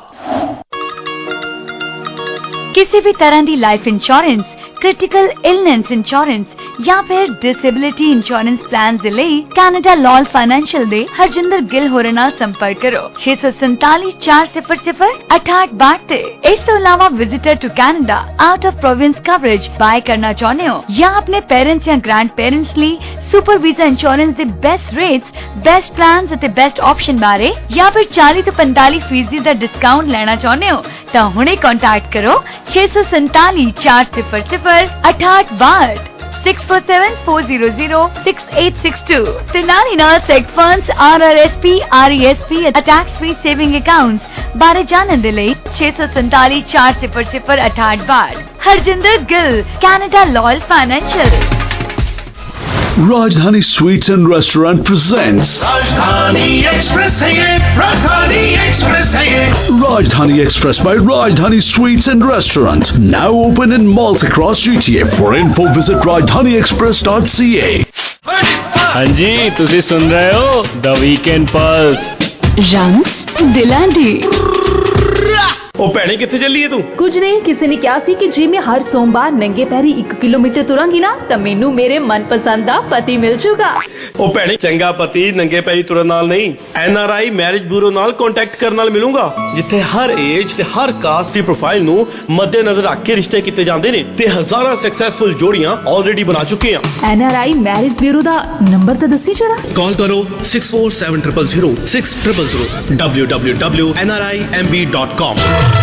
S18: zero.
S6: किसी भी तरह की life insurance, critical illness insurance या फिर disability insurance plan ਦੇ ਲਈ Canada ਲਾਲ financial ਦੇ ਹਰਜਿੰਦਰ ਗਿੱਲ ਹੋਰਾਂ ਨਾਲ ਸੰਪਰਕ ਕਰੋ ਛੇ ਸੌ ਸੰਤਾਲੀ ਚਾਰ ਸਿਫਰ ਸਿਫਰ ਅਠਾਹਠ ਬਾਹਠ ਤੇ। ਇਸ ਤੋਂ ਇਲਾਵਾ visitor to Canada out of province coverage buy ਕਰਨਾ ਚਾਹੁੰਦੇ ਹੋ ਜਾਂ ਆਪਣੇ ਪੇਰੈਂਟਸ ਜਾਂ ਗ੍ਰੈਂਡ ਪੇਰੈਂਟਸ ਲਈ ਸੁਪਰ ਵੀਜ਼ਾ ਇੰਸ਼ੋਰੈਂਸ ਦੇ ਬੈਸਟ ਰੇਟਸ, ਬੈਸਟ ਪਲਾਨਸ ਅਤੇ ਬੈਸਟ ਆਪਸ਼ਨ ਬਾਰੇ ਜਾਂ ਫਿਰ ਚਾਲੀ ਤੋਂ ਪੰਤਾਲੀ ਫੀਸਦੀ ਦਾ ਡਿਸਕਾਊਂਟ ਲੈਣਾ ਚਾਹੁੰਦੇ ਹੋ ਤਾਂ ਹੁਣੇ ਕੰਟੈਕਟ ਕਰੋ ਛੇ ਸੌ ਸੰਤਾਲੀ ਚਾਰ ਸਿਫਰ ਸਿਫਰ ਅਠਾਹਠ ਬਾਹਠ six four seven four zero zero six eight six two. Tilani na tech funds, R R S P, R E S P, tax-free saving accounts. बारे जानने ਦੇ ਲਈ ਛੇ ਸੌ ਸੰਤਾਲੀ ਚਾਰ ਸਿਫਰ ਸਿਫਰ ਅਠਾਹਠ ਬਾਹਠ। Harjinder Gill, Canada Loyal Financial.
S14: Rajdhani Sweets and Restaurant presents
S15: Rajdhani Express है ये, Rajdhani Express है ये।
S14: Rajdhani Express by Rajdhani Sweets and Restaurant, now open in malls across G T A. For info visit rajdhani express dot c a.
S1: हाँ जी, तुसी सुन रहे हो the weekend pulse.
S6: रंग दिलां दी।
S1: ਉਹ ਭੈਣੇ ਕਿੱਥੇ ਚੱਲੀ ਏ ਤੂੰ?
S5: ਕੁਝ ਨਹੀਂ, ਕਿਸੇ ਨੇ ਕਿਹਾ ਸੀ ਕਿ ਜੇ ਮੈਂ ਹਰ ਸੋਮਵਾਰ ਨੰਗੇ ਪੈਰੀ ਇੱਕ ਕਿਲੋਮੀਟਰ ਤੁਰਾਂਗੀ ਨਾ ਤਾਂ ਮੈਨੂੰ ਮੇਰੇ ਮਨਪਸੰਦ ਦਾ ਪਤੀ ਮਿਲ ਜੂਗਾ।
S1: ਉਹ ਭੈਣੇ ਚੰਗਾ ਪਤੀ ਨੰਗੇ ਪੈਰੀ ਤੁਰਨ ਨਾਲ ਨਹੀਂ, N R I marriage bureau ਨਾਲ ਕੰਟੈਕਟ ਕਰਨ ਨਾਲ ਮਿਲੂੰਗਾ, ਜਿੱਥੇ ਹਰ ਏਜ ਤੇ ਹਰ ਕਾਸਟ ਦੀ ਪ੍ਰੋਫਾਈਲ ਨੂੰ ਮੱਦੇਨਜ਼ਰ ਰੱਖ ਕੇ ਰਿਸ਼ਤੇ ਕੀਤੇ ਜਾਂਦੇ ਨੇ ਤੇ ਹਜ਼ਾਰਾਂ ਸਕਸੈਸਫੁਲ ਜੋੜੀਆਂ ਆਲਰੇਡੀ ਬਣਾ ਚੁੱਕੇ ਆ।
S5: N R I marriage bureau ਦਾ ਨੰਬਰ ਤਾਂ ਦੱਸੀ ਜਰਾ।
S1: ਕਾਲ ਕਰੋ six four seven zero zero six zero zero zero w w w dot n r i m b dot com।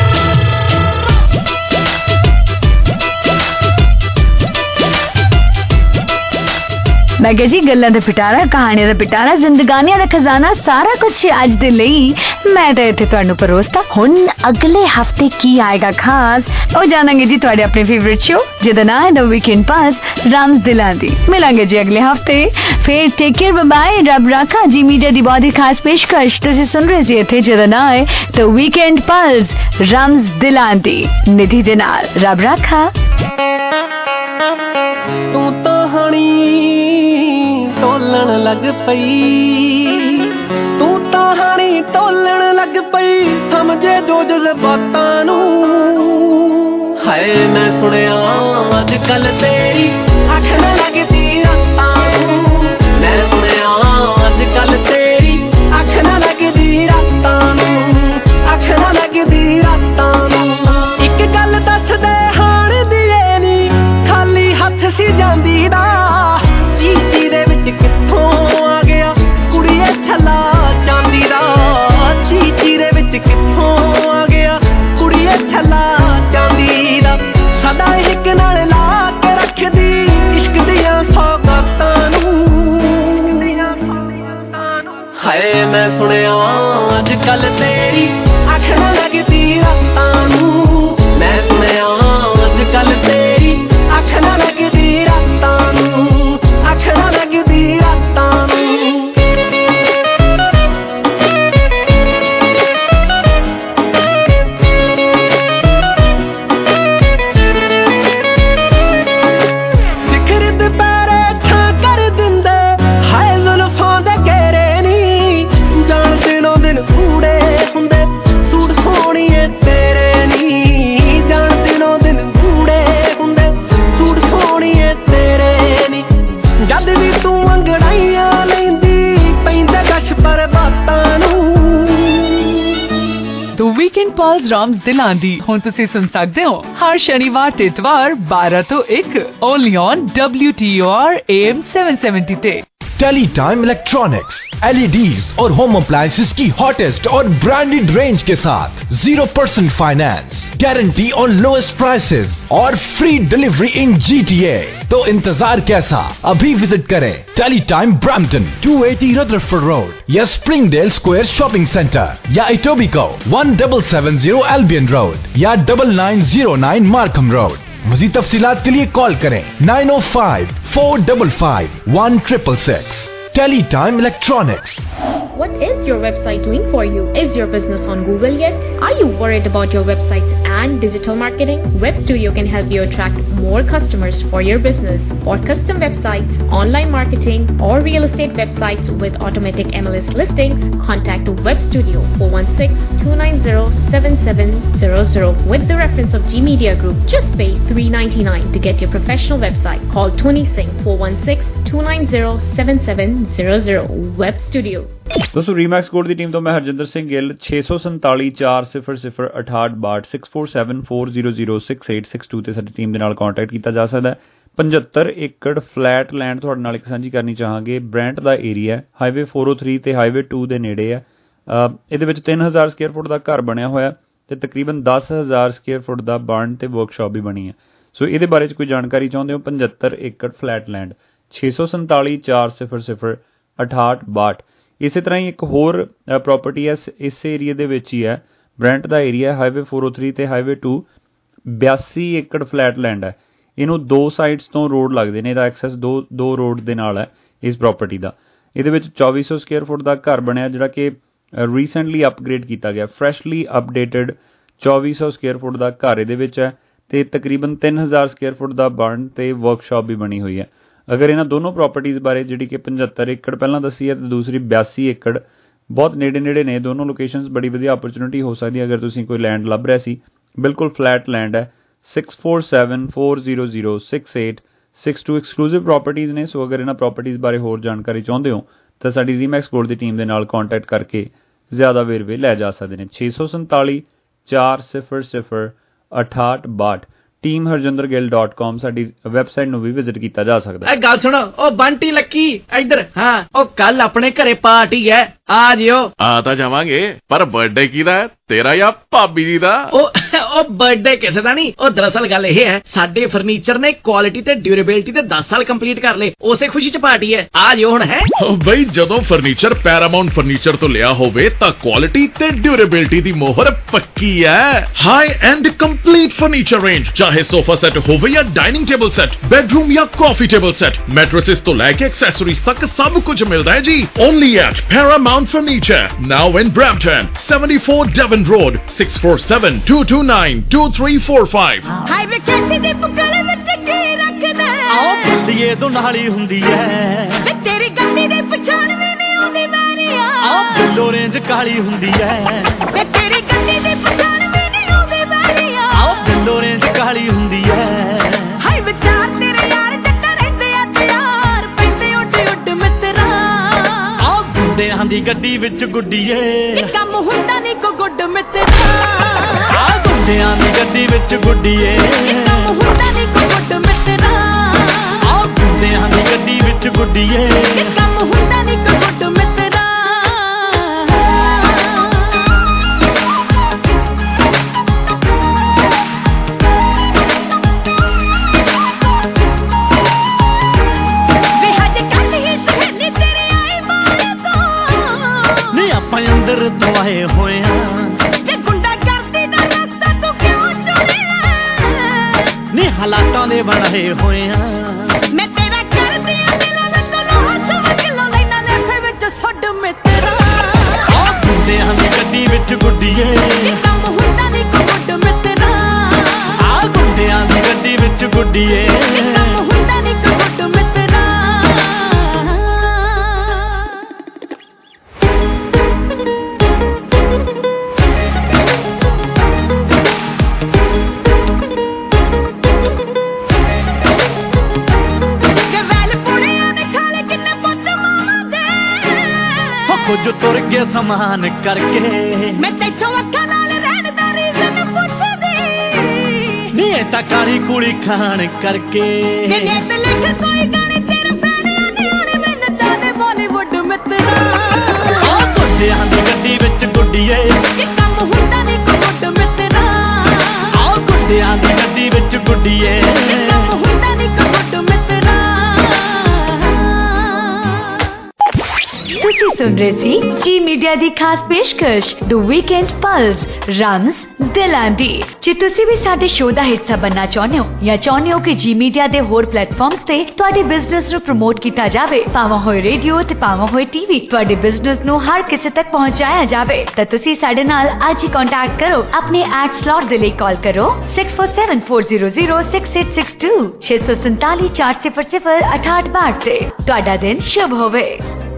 S6: ਮੈਂ ਕਿਹਾ ਜੀ ਗੱਲਾਂ ਦਾ ਪਿਟਾਰਾ, ਕਹਾਣੀਆਂ ਦਾ ਪਿਟਾਰਾ, ਜ਼ਿੰਦਗਾਨੀਆਂ ਦਾ ਖਜ਼ਾਨਾ, ਸਾਰਾ ਕੁਝ ਅੱਜ ਦੇ ਲਈ ਮੈਂ ਤਾਂ ਇੱਥੇ ਤੁਹਾਨੂੰ ਪਰੋਸਤਾ। ਹੁਣ ਅਗਲੇ ਹਫਤੇ ਕੀ ਆਏਗਾ ਖਾਸ ਉਹ ਜਾਣਾਂਗੇ ਜੀ ਤੁਹਾਡੇ ਆਪਣੇ ਫੇਵਰਿਟ ਸ਼ੋ ਜਿਹਦਾ ਨਾਮ ਹੈ ਦ ਵੀਕਐਂਡ ਪਲਸ ਰਮਜ਼ ਦਿਲਾਂ ਦੀ। ਮਿਲਾਂਗੇ ਜੀ ਅਗਲੇ ਹਫਤੇ ਫਿਰ। ਟੇਕ ਕੇਅਰ, ਬਾਏ, ਰੱਬ ਰਾਖਾ। ਜੀ ਮੀਡੀਆ ਦੀ ਬਹੁਤ ਹੀ ਖਾਸ ਪੇਸ਼ਕਸ਼ ਤੁਸੀਂ ਸੁਣ ਰਹੇ ਸੀ ਇੱਥੇ ਜਿਹਦਾ ਨਾਮ ਹੈ ਦ ਵੀਕਐਂਡ ਪਲਸ ਰਮਜ਼ ਦਿਲਾਂ ਦੀ ਨਿਧੀ ਦੇ ਨਾਲ। ਰੱਬ ਰਾਖਾ।
S17: ਤੂੰ ਤਾਂ ਹਣੀ ਟੋਲਣ ਲੱਗ ਪਈ, ਤੂੰ ਤਾਂ ਹਣੀ ਟੋਲਣ ਲੱਗ ਪਈ, ਸਮਝੇ ਜੋ ਜਜ਼ਬਾਤਾਂ ਨੂੰ। ਹਾਏ ਮੈਂ ਸੁਣਿਆ ਅੱਜ ਕੱਲ ਤੇਰੀ ਅੱਖ ਨਾ ਲੱਗਦੀ ਰਾਤਾਂ ਨੂੰ। ਮੈਂ ਸੁਣਿਆ ਅੱਜ ਕੱਲ ਤੇਰੀ ਅੱਖ ਨਾ ਲੱਗਦੀ ਰਾਤਾਂ ਨੂੰ, ਅੱਖ ਨਾ ਲੱਗਦੀ ਰਾਤਾਂ ਨੂੰ। ਇੱਕ ਗੱਲ ਦੱਸ ਦੇ ਹਾਣ ਦੀਏ ਨੀ ਖਾਲੀ ਹੱਥ ਸੀ ਜਾਂਦੀ ਦਾ, ਚੀਚੀ ਦੇ ਵਿੱਚ ਕਿੱਥੋਂ ਆ ਗਿਆ ਕੁੜੀਏ ਛੱਲਾ ਚਾਂਦੀ ਦਾ। ਚੀਚੀ ਦੇ ਵਿੱਚ ਕਿੱਥੋਂ ਆ ਗਿਆ ਕੁੜੀਏ ਛੱਲਾ ਚਾਂਦੀ ਦਾ। ਸਾਡਾ ਇੱਕ ਨਾਲ ਲਾ ਕੇ ਰੱਖਦੀ ਇਸ਼ਕ ਦੀਆਂ ਸੌਗਾਤਾਂ ਨੂੰ। ਹਾਏ ਮੈਂ ਸੁਣਿਆ ਅੱਜ ਕੱਲ ਤੇਰੀ ਅੱਖ ਨਾ ਲੱਗਦੀ ਰਾਤਾਂ ਨੂੰ। ਮੈਂ ਸੁਣਿਆ ਅੱਜ ਕੱਲ ਤੇਰੀ ਅੱਖ ਨਾ ਲੱਗਦੀ ਰਾਤਾਂ ਨੂੰ, ਅੱਖ ਨਾ ਲੱਗਦੀ ਰਾਤਾਂ ਨੂੰ। ਸਿਖਰ ਦੁਪਹਿਰੇ ਛਾਂ ਕਰ ਦਿੰਦੇ ਹਾਏ ਜ਼ੁਲਫਾਂ ਦੇ ਘੇਰੇ ਨੀ, ਜਾਣ ਦਿਨੋਂ ਦਿਨ ਕੂੜੇ ਹੁੰਦੇ ਸੂਟ ਸੋਹਣੀਏ ਤੇਰੇ ਨੀ। ਜਾਣ ਦਿਨੋਂ ਦਿਨ ਕੂੜੇ ਹੁੰਦੇ ਸੂਟ ਸੋਹਣੀਏ ਤੇਰੇ ਨੀ। ਜਦ ਵੀ ਤੂੰ ਅੰਗੜਾਈਆਂ ਲੈਂਦੀ ਪੈਂਦੇ ਕਸ਼ ਪਰ ਬਾਤਾਂ ਨੂੰ।
S9: The Weekend Pulse ਰਮਜ਼ ਦਿਲਾਂ ਦੀ ਹੁਣ ਤੁਸੀਂ ਸੁਣ ਸਕਦੇ ਹੋ ਹਰ ਸ਼ਨੀਵਾਰ ਤੇ ਇਤਵਾਰ ਬਾਰਾਂ ਤੋਂ ਇੱਕ only on W T O R A M seven seventy ਤੇ।
S2: Teletime Electronics, L E Ds और होम अप्लायंसेस की हॉटेस्ट और ब्रांडेड रेंज के साथ zero percent finance, guarantee on lowest prices और free delivery in G T A। तो इंतजार कैसा, अभी विजिट करें Teletime Brampton two eighty Rutherford road या स्प्रिंगडेल स्क्वायर शॉपिंग सेंटर या Etobicoke one seven seven zero Albion road या nine nine zero nine Markham road. मज़ीद तफसीलात के लिए कॉल करें nine O five four five five one triple six. Teletime electronics.
S13: What is your website doing for you? Is your business on Google yet? Are you worried about your websites and digital marketing? Web Studio can help you attract more customers for your business. For custom websites, online marketing, or real estate websites with automatic M L S listings, contact Web Studio four one six, two nine zero, seven seven zero zero with the reference of G Media Group. Just pay three ninety-nine to get your professional website. Call Tony Singh four one six, two nine zero, seven seven zero zero. Web Studio.
S12: दोस्तों रीमैक्स gold ਦੀ team ਤੋਂ ਮੈਂ ਹਰਜਿੰਦਰ ਸਿੰਘ ਗਿੱਲ ਛੇ ਸੌ ਸੰਤਾਲੀ ਚਾਰ ਸਿਫਰ ਸਿਫਰ ਅਠਾਹਠ ਬਾਹਠ six four seven four zero zero six eight six two ਤੇ ਸਾਡੀ ਟੀਮ ਦੇ ਨਾਲ ਕੰਟੈਕਟ ਕੀਤਾ ਜਾ ਸਕਦਾ ਹੈ। ਪਝੱਤਰ ਏਕੜ ਫਲੈਟ ਲੈਂਡ ਤੁਹਾਡੇ ਨਾਲ ਇੱਕ ਸਾਂਝੀ ਕਰਨੀ ਚਾਹਾਂਗੇ। ਬ੍ਰੈਂਟ ਦਾ area highway four oh three ਤੇ ਹਾਈਵੇ ਟੂ ਦੇ ਨੇੜੇ ਹੈ। ਇਹਦੇ ਵਿੱਚ ਤਿੰਨ ਹਜ਼ਾਰ ਸਕੁਅਰ ਫੁੱਟ ਦਾ ਘਰ ਬਣਿਆ ਹੋਇਆ ਤੇ ਤਕਰੀਬਨ ਦਸ ਹਜ਼ਾਰ ਸਕੁਅਰ ਫੁੱਟ ਦਾ ਬਾਰਨ ਤੇ ਵਰਕਸ਼ਾਪ ਵੀ ਬਣੀ ਹੈ। ਸੋ ਇਹਦੇ ਬਾਰੇ 'ਚ ਕੋਈ ਜਾਣਕਾਰੀ ਚਾਹੁੰਦੇ ਹੋ ਪਝੱਤਰ ਏਕੜ ਫਲੈਟ ਲੈਂਡ ਛੇ ਸੌ ਸੰਤਾਲੀ ਚਾਰ ਸਿਫਰ ਸਿਫਰ ਅਠਾਹਠ ਬਾਹਠ। ਇਸੇ ਤਰ੍ਹਾਂ ਹੀ ਇੱਕ ਹੋਰ ਪ੍ਰੋਪਰਟੀ ਹੈ ਇਸ ਏਰੀਏ ਦੇ ਵਿੱਚ ਹੀ ਹੈ। ਬ੍ਰੈਂਟ ਦਾ area highway four oh three ਤੇ ਹਾਈਵੇ ਟੂ ਬਿਆਸੀ ਏਕੜ ਫਲੈਟ ਲੈਂਡ ਹੈ। ਇਹਨੂੰ ਦੋ ਸਾਈਡਸ ਤੋਂ ਰੋਡ ਲੱਗਦੇ ਨੇ। ਇਹਦਾ ਐਕਸੈਸ ਦੋ ਦੋ ਰੋਡ ਦੇ ਨਾਲ ਹੈ ਇਸ ਪ੍ਰੋਪਰਟੀ ਦਾ। ਇਹਦੇ ਵਿੱਚ ਚੌਵੀ ਸੌ ਸਕੁਅਰ ਫੁੱਟ ਦਾ ਘਰ ਬਣਿਆ ਜਿਹੜਾ ਕਿ ਰੀਸੈਂਟਲੀ ਅਪਗ੍ਰੇਡ ਕੀਤਾ ਗਿਆ। ਫਰੈਸ਼ਲੀ ਅਪਡੇਟਡ ਚੌਵੀ ਸੌ ਸਕੁਅਰ ਫੁੱਟ ਦਾ ਘਰ ਇਹਦੇ ਵਿੱਚ ਹੈ ਤੇ ਤਕਰੀਬਨ ਤਿੰਨ ਹਜ਼ਾਰ ਸਕੁਅਰ ਫੁੱਟ ਦਾ ਬਰਨ ਤੇ ਵਰਕਸ਼ਾਪ ਵੀ ਬਣੀ ਹੋਈ ਹੈ। ਅਗਰ ਇਹਨਾਂ ਦੋਨੋਂ ਪ੍ਰੋਪਰਟੀਜ਼ ਬਾਰੇ ਜਿਹੜੀ ਕਿ ਪਝੱਤਰ ਏਕੜ ਪਹਿਲਾਂ ਦੱਸੀ ਹੈ ਤੇ ਦੂਸਰੀ ਬਿਆਸੀ ਏਕੜ ਬਹੁਤ ਨੇੜੇ ਨੇੜੇ ਨੇ ਦੋਨੋਂ ਲੋਕੇਸ਼ਨਸ, ਬੜੀ ਵਧੀਆ ਆਪਰਚੁਨਿਟੀ ਹੋ ਸਕਦੀ ਹੈ ਅਗਰ ਤੁਸੀਂ ਕੋਈ ਲੈਂਡ ਲੱਭ ਰਿਹਾ ਸੀ। ਬਿਲਕੁਲ ਫਲੈਟ ਲੈਂਡ ਹੈ। Six four seven four zero zero six eight six two exclusive properties ਨੇ। ਸੋ ਅਗਰ ਇਹਨਾਂ ਪ੍ਰੋਪਰਟੀਜ਼ ਬਾਰੇ ਹੋਰ ਜਾਣਕਾਰੀ ਚਾਹੁੰਦੇ ਹੋ ਤਾਂ ਸਾਡੀ ਰੀਮੈਕਸ ਗੋਲਡ ਦੀ ਟੀਮ ਦੇ ਨਾਲ ਕੰਟੈਕਟ ਕਰਕੇ ਜ਼ਿਆਦਾ ਵੇਰਵੇ ਲੈ ਜਾ ਸਕਦੇ ਨੇ। ਛੇ ਸੌ ਸੰਤਾਲੀ ਚਾਰ ਸਿਫਰ ਸਿਫਰ ਅਠਾਹਠ ਬਾਹਠ ਟੀਮ ਹਰਜਿੰਦਰ ਗਿੱਲ ਡਾਟ ਕਾਮ ਸਾਡੀ ਵੈਬਸਾਈਟ ਨੂੰ ਵੀ ਵਿਜ਼ਿਟ ਕੀਤਾ ਜਾ ਸਕਦਾ ਹੈ।
S10: ਗੱਲ ਸੁਣੋ ਉਹ ਬੰਟੀ ਲੱਕੀ ਇੱਧਰ। ਹਾਂ ਉਹ ਕੱਲ ਆਪਣੇ ਘਰੇ ਪਾਰਟੀ ਹੈ, ਆ ਜਿਓ।
S11: ਆ ਤਾਂ ਜਾਵਾਂਗੇ ਪਰ ਬਰਥਡੇ ਕਿਹਦਾ ਹੈ, ਤੇਰਾ ਜਾਂ ਭਾਬੀ ਜੀ ਦਾ?
S10: ਉਹ ਉਹ ਬਰਥਡੇ ਕਿਸੇ ਦਾ ਨਹੀਂ। ਉਹ ਦਰਅਸਲ ਗੱਲ ਇਹ ਹੈ ਸਾਡੇ ਫਰਨੀਚਰ ਨੇ ਕੁਆਲਿਟੀ ਤੇ ਡਿਊਰੇਬਿਲਟੀ ਤੇ ਦਸ ਸਾਲ ਕੰਪਲੀਟ ਕਰ ਲਏ, ਉਸੇ ਖੁਸ਼ੀ ਚ ਪਾਰਟੀ ਹੈ, ਆ ਜਿਓ ਹੁਣ। ਹੈ
S11: ਬਈ ਜਦੋਂ ਫਰਨੀਚਰ ਪੈਰਾਮਾਉਂਟ ਫਰਨੀਚਰ ਤੋਂ ਲਿਆ ਹੋਵੇ ਤਾਂ ਕੁਆਲਿਟੀ ਤੇ ਡਿਊਰੇਬਿਲਟੀ ਦੀ ਮੋਹਰ ਪੱਕੀ ਹੈ। High end complete furniture range ਚਾਹੇ ਸੋਫਾ ਸੈੱਟ ਹੋਵੇ ਜਾਂ ਡਾਈਨਿੰਗ ਟੇਬਲ ਸੈੱਟ, ਬੈਡਰੂਮ ਜਾਂ ਕਾਫੀ ਟੇਬਲ ਸੈੱਟ, ਮੈਟਰੇਸਿਸ ਤੋਂ ਲੈ ਕੇ ਐਕਸੈਸਰੀਜ਼ ਤੱਕ ਸਭ ਕੁਝ ਮਿਲਦਾ ਹੈ ਜੀ। Only at Paramount furniture now in Brampton seventy four Devon road six four seven two two nine two three four five.
S8: Highway ਕੈਸੀ ਦੀ ਪੁਕਲੇ ਵਿੱਚ ਕੀ ਰੱਖਦਾ
S17: ਆਓ ਬੱਲੀਏ ਤੋਂ ਨਾਲੀ ਹੁੰਦੀ ਐ
S8: ਵੇ ਤੇਰੀ ਗੱਡੀ ਦੇ ਪਛਾਣ ਵੀ ਨਹੀਂ ਆਉਂਦੀ ਮੈਰੀਆ।
S17: ਆਓ ਬਿੱਲੋ ਰੇਂਜ ਕਾਲੀ ਹੁੰਦੀ ਐ
S8: ਵੇ ਤੇਰੀ ਗੱਡੀ ਦੀ ਪਛਾਣ ਵੀ ਨਹੀਂ ਆਉਂਦੀ ਮੈਰੀਆ।
S17: ਆਓ ਬਿੱਲੋ ਰੇਂਜ ਕਾਲੀ ਹੁੰਦੀ ਐ
S8: ਹਾਈ ਵਿਚਾਰ ਤੇਰੇ ਯਾਰ ਜੱਟਾ ਰਹਿੰਦੇ ਆ ਤਿਆਰ ਪੈਂਦੇ ਉੱਡ ਉੱਡ ਮਿੱਤਰਾ।
S17: ਆਓ ਗੁੰਡਿਆਂ ਦੀ ਗੱਡੀ ਵਿੱਚ ਗੁੱਡੀਏ
S8: ਨੀ ਕੰਮ ਹੁੰਦਾ ਨਹੀਂ ਕੋ ਗੁੱਡ ਮਿੱਤਰਾ।
S17: ਆਓ ਗੁੰਡਿਆਂ ਦੀ ਗੱਡੀ ਵਿੱਚ ਗੁੱਡੀਏ
S8: ਨੀ ਕੰਮ ਹੁੰਦਾ ਨਹੀਂ ਕੋ ਗੁੱਡ ਮਿੱਤਰਾ।
S17: ਆਓ ਗੁੰਡਿਆਂ ਦੀ ਗੱਡੀ ਵਿੱਚ ਗੁੱਡੀਏ
S8: ਨੀ ਕੰਮ ਹੁੰਦਾ ਨਹੀਂ ਕੋ ਗੁੱਡ ਮਿੱਤਰਾ। ਵੇ ਹਜੇ ਕੱਲ ਹੀ ਸਹੇਲੀ ਤੇਰੇ ਆਈ ਮਾਰ ਤੋਂ
S17: ਨੀ ਆਪਾਂ ਅੰਦਰ ਤੋਂ ਆਏ ਹੋਏ ਆ
S8: ਵੇ ਗੁੰਡਾ ਕਰਦੀ ਦਾ ਰਸਤਾ ਤੂੰ ਕਿਉਂ ਚੁਣਿਆ।
S17: ਨੀ ਹਾਲਾਤਾਂ ਦੇ ਬਣਾਏ ਹੋਏ ਆ
S8: ਮੈਂ ਤੇਰਾ ਕਰਦੀ ਆ ਦਿਲਾਂ ਵਿੱਚ ਲੋਹਾ ਸਮਝ ਲੋ ਲੈਣਾ ਲੈਫੇ ਵਿੱਚ ਛੱਡ ਮਿੱਤਰਾ।
S17: ਆਓ ਗੁੰਡਿਆਂ ਦੀ ਗੱਡੀ ਵਿੱਚ ਗੁੱਡੀਏ
S8: ਨੀ ਕੰਮ ਹੁੰਦਾ ਨਹੀਂ ਕੋ ਗੁੱਡ ਮਿੱਤਰਾ।
S17: ਆਓ ਗੁੰਡਿਆਂ ਦੀ ਗੱਡੀ ਵਿੱਚ ਗੁੱਡੀਏ
S8: ਨੀ ਕੰਮ ਹੁੰਦਾ ਨਹੀਂ ਕੋ ਗੁੱਡ ਮਿੱਤਰਾ। ਵੇ ਵੈਲ ਪੁੜਿਆਂ ਨੇ ਖਾਲੇ ਕਿੰਨੇ ਪੁੱਤ ਮਾਮਾ ਦੇ
S17: ਹੋ ਕੁਝ ਤੁਰ ਕੇ ਸਮਾਨ ਕਰਕੇ
S8: ਮੈਂ ਤੈਥੋਂ ਅੱਖਾਂ ਨਾਲ ਰਹਿਣ ਦਾ ਰੀਜ਼ਨ ਪੁੱਛਦੀ।
S17: ਨੀ ਇਹ ਤਾਂ ਕਾਲੀ ਕੁੜੀ ਖਾਣ ਕਰਕੇ
S8: ਵੇ ਨੇਤ ਲਿਖ ਕੋਈ ਗਾਣੇ ਤੇਰੇ ਫੈਨਿਆਂ ਨੇ ਆਉਣੇ ਮੈਂ ਨੱਚਾ ਦੇ ਬਾਲੀਵੁੱਡ ਮਿੱਤਰਾ।
S17: ਆਓ ਗੁੰਡਿਆਂ ਦੀ ਗੱਡੀ ਵਿੱਚ ਗੁੱਡੀਏ
S8: ਨੀ ਕੰਮ ਹੁੰਦਾ ਨਹੀਂ ਕੋ ਗੁੱਡ ਮਿੱਤਰਾ।
S17: ਆਓ ਗੁੰਡਿਆਂ ਦੀ ਗੱਡੀ ਵਿੱਚ ਗੁੱਡੀਏ
S8: ਨੀ ਕੰਮ ਹੁੰਦਾ ਨਹੀਂ ਕੋ ਗੁੱਡ ਮਿੱਤਰਾ।
S4: ਤੁਸੀਂ ਸੁਣ सुन रहे ਸੀ ਜੀ ਮੀਡੀਆ ਦੀ ਖਾਸ ਪੇਸ਼ਕਸ਼ ਦ ਵੀਕਐਂਡ ਪਲਸ ਰਮਜ਼ ਦਿਲਾਂ ਦੀ। ਜੇ ਤੁਸੀਂ ਵੀ ਸਾਡੇ ਸ਼ੋਅ ਦਾ ਹਿੱਸਾ ਬਣਨਾ ਚਾਹੁੰਦੇ ਹੋ ਜਾਂ ਚਾਹੁੰਦੇ ਹੋ ਕਿ ਜੀ ਮੀਡੀਆ ਦੇ ਹੋਰ ਪਲੇਟਫਾਰਮਸ ਤੇ ਤੁਹਾਡੇ ਬਿਜ਼ਨਸ ਨੂੰ ਪ੍ਰਮੋਟ ਕੀਤਾ ਜਾਵੇ, ਭਾਵੇਂ ਹੋਏ ਰੇਡੀਓ ਤੇ ਭਾਵੇਂ ਹੋਏ ਟੀਵੀ, ਤੁਹਾਡੇ ਬਿਜ਼ਨਸ ਨੂੰ ਹਰ ਕਿਸੇ ਤੱਕ ਪਹੁੰਚਾਇਆ ਜਾਵੇ, ਤਾਂ ਤੁਸੀਂ ਸਾਡੇ ਨਾਲ ਅੱਜ ਹੀ ਕੰਟੈਕਟ ਕਰੋ। ਆਪਣੇ ਐਡ ਸਲॉट ਦੇ ਲਈ ਕਾਲ ਕਰੋ six four seven four zero zero six eight six two ਛੇ ਸੌ ਸੰਤਾਲੀ ਚਾਰ ਸਿਫਰ ਸਿਫਰ ਅਠਾਹਠ ਬਾਹਠ ਤੇ। ਤੁਹਾਡਾ ਦਿਨ ਸ਼ੁਭ ਹੋਵੇ।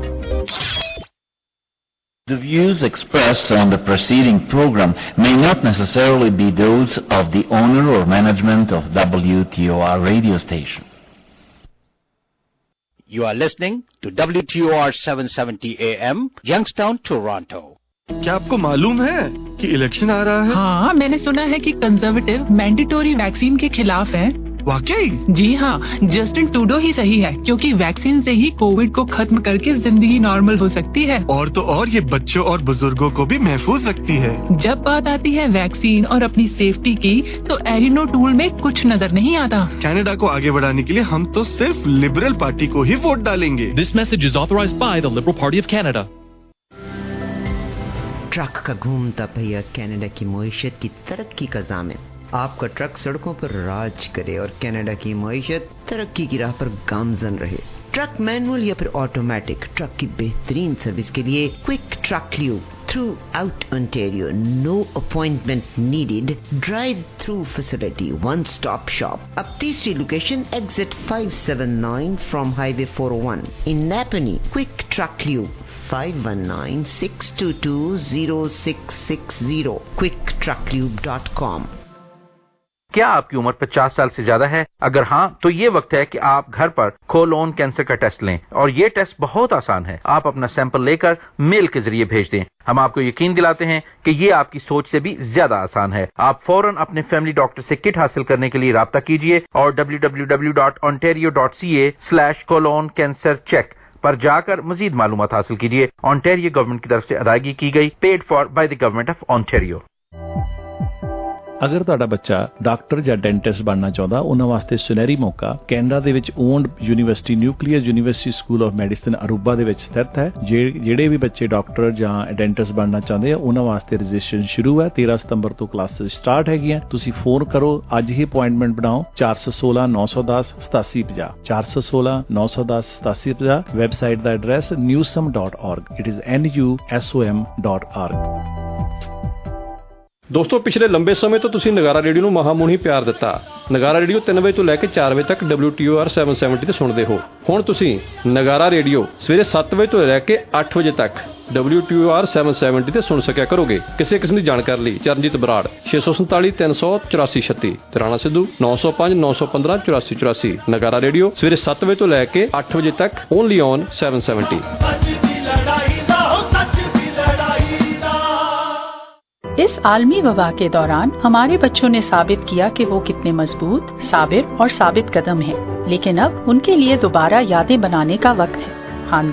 S16: The views expressed on the preceding program may not necessarily be those of the owner or management of W T O R radio station.
S22: You are listening to W T O R seven seventy A M, Youngstown, Toronto.
S23: क्या आपको मालूम है कि election आ रहा है?
S9: हाँ, मैंने सुना है कि कंजर्वेटिव मैंडेटोरी वैक्सीन के खिलाफ है।
S23: वाकई?
S9: जी हाँ, जस्टिन ट्रूडो ही सही है, क्योंकि वैक्सीन से ही कोविड को खत्म करके जिंदगी नॉर्मल हो सकती है।
S23: और तो और ये बच्चों और बुजुर्गों को भी महफूज रखती है।
S9: जब बात आती है वैक्सीन और अपनी सेफ्टी की, तो एरिनो टूल में कुछ नजर नहीं आता।
S23: कनाडा को आगे बढ़ाने के लिए हम तो सिर्फ लिबरल पार्टी को ही वोट डालेंगे।
S24: This message is authorized by the Liberal Party of Canada.
S25: Truck का घूमता पहिया कनाडा की मईशत की तरक्की का जामिन। आपका ट्रक सड़कों पर राज करे और कनाडा की मईशत तरक्की की राह पर गामजन रहे। ट्रक मैनुअल या फिर ऑटोमेटिक, ट्रक की बेहतरीन सर्विस के लिए quick truck lube throughout Ontario. No appointment needed, drive through facility, one stop shop. अब तीसरी location exit five seven nine from highway four oh one इन Napanee. Quick truck lube five one nine six two two zero six six zero quick truck lube dot com।
S26: क्या आपकी उम्र पचास साल से ज्यादा है? अगर हाँ, तो ये वक्त है कि आप घर पर कोलोन कैंसर का टेस्ट लें, और ये टेस्ट बहुत आसान है। आप अपना सैंपल लेकर मेल के जरिए भेज दें। हम आपको यकीन दिलाते हैं कि ये आपकी सोच से भी ज्यादा आसान है। आप फौरन अपने फैमिली डॉक्टर से किट हासिल करने के लिए राब्ता कीजिए और w w w dot ontario dot c a slash colon cancer check पर जाकर मजीद मालूमात हासिल कीजिए। ऑन्टेरियो गवर्नमेंट की तरफ से अदायगी की गई, paid for by the government of Ontario.
S12: ਅਗਰ ਤੁਹਾਡਾ ਬੱਚਾ ਡਾਕਟਰ ਜਾਂ ਡੈਂਟਿਸਟ ਬਣਨਾ ਚਾਹੁੰਦਾ, ਉਹਨਾਂ ਵਾਸਤੇ ਸੁਨਹਿਰੀ ਮੌਕਾ ਕੈਨੇਡਾ ਦੇ ਵਿੱਚ owned university nuclear university school of medicine Aruba ਦੇ ਵਿੱਚ ਸਥਿਤ ਹੈ। ਜਿਹੜੇ ਵੀ ਬੱਚੇ ਡਾਕਟਰ ਜਾਂ ਡੈਂਟਿਸਟ ਬਣਨਾ ਚਾਹੁੰਦੇ ਆ, ਉਹਨਾਂ ਵਾਸਤੇ ਰਜਿਸਟ੍ਰੇਸ਼ਨ ਸ਼ੁਰੂ ਹੈ। ਤੇਰਾਂ ਸਤੰਬਰ ਤੋਂ ਕਲਾਸਿਸ ਸਟਾਰਟ ਹੈਗੀਆਂ। ਤੁਸੀਂ ਫੋਨ ਕਰੋ, ਅੱਜ ਹੀ ਅਪਾਇੰਟਮੈਂਟ ਬਣਾਓ ਚਾਰ ਸੌ ਸੋਲਾਂ ਨੌ ਸੌ ਦਸ ਸਤਾਸੀ ਪੰਜਾਹ ਚਾਰ ਸੌ ਸੋਲਾਂ ਨੌ ਸੌ ਦਸ ਸਤਾਸੀ ਪੰਜਾਹ। ਵੈਬਸਾਈਟ ਦਾ address newsum dot org। It is n u s o m dot org।
S1: ਦੋਸਤੋ, ਪਿਛਲੇ ਲੰਬੇ ਸਮੇਂ ਤੋਂ ਤੁਸੀਂ ਨਗਾਰਾ ਰੇਡੀਓ ਨੂੰ ਮਹਾਮੂਣੀ ਪਿਆਰ ਦਿੱਤਾ। ਨਗਾਰਾ ਰੇਡੀਓ ਤਿੰਨ ਵਜੇ ਤੋਂ ਲੈ ਕੇ ਚਾਰ ਵਜੇ ਤੱਕ W T O R seven seventy ਤੇ ਸੁਣਦੇ ਹੋ। ਹੁਣ ਤੁਸੀਂ ਨਗਾਰਾ ਰੇਡੀਓ ਸਵੇਰੇ ਸੱਤ ਵਜੇ ਤੋਂ ਲੈ ਕੇ ਅੱਠ ਵਜੇ ਤੱਕ W T O R seven seventy ਤੇ ਸੁਣ ਸਕਿਆ ਕਰੋਗੇ। ਕਿਸੇ ਕਿਸਮ ਦੀ ਜਾਣਕਾਰੀ ਲਈ ਚਰਨਜੀਤ ਬਰਾੜ ਛੇ ਸੌ ਸੰਤਾਲੀ ਤਿੰਨ ਸੌ ਚੁਰਾਸੀ ਛੱਤੀ, ਰਾਣਾ ਸਿੱਧੂ ਨੌ ਸੌ ਪੰਜ ਨੌ ਸੌ ਪੰਦਰਾਂ ਚੁਰਾਸੀ ਚੁਰਾਸੀ। ਨਗਾਰਾ ਰੇਡੀਓ ਸਵੇਰੇ ਸੱਤ ਵਜੇ ਤੋਂ ਲੈ ਕੇ ਅੱਠ ਵਜੇ ਤੱਕ ਓਨਲੀ ਔਨ seven seventy।
S27: इस आलमी वबा के दौरान हमारे बच्चों ने साबित किया कि वो कितने मजबूत, साबिर और साबित कदम हैं। लेकिन अब उनके लिए दोबारा यादें बनाने का वक्त है।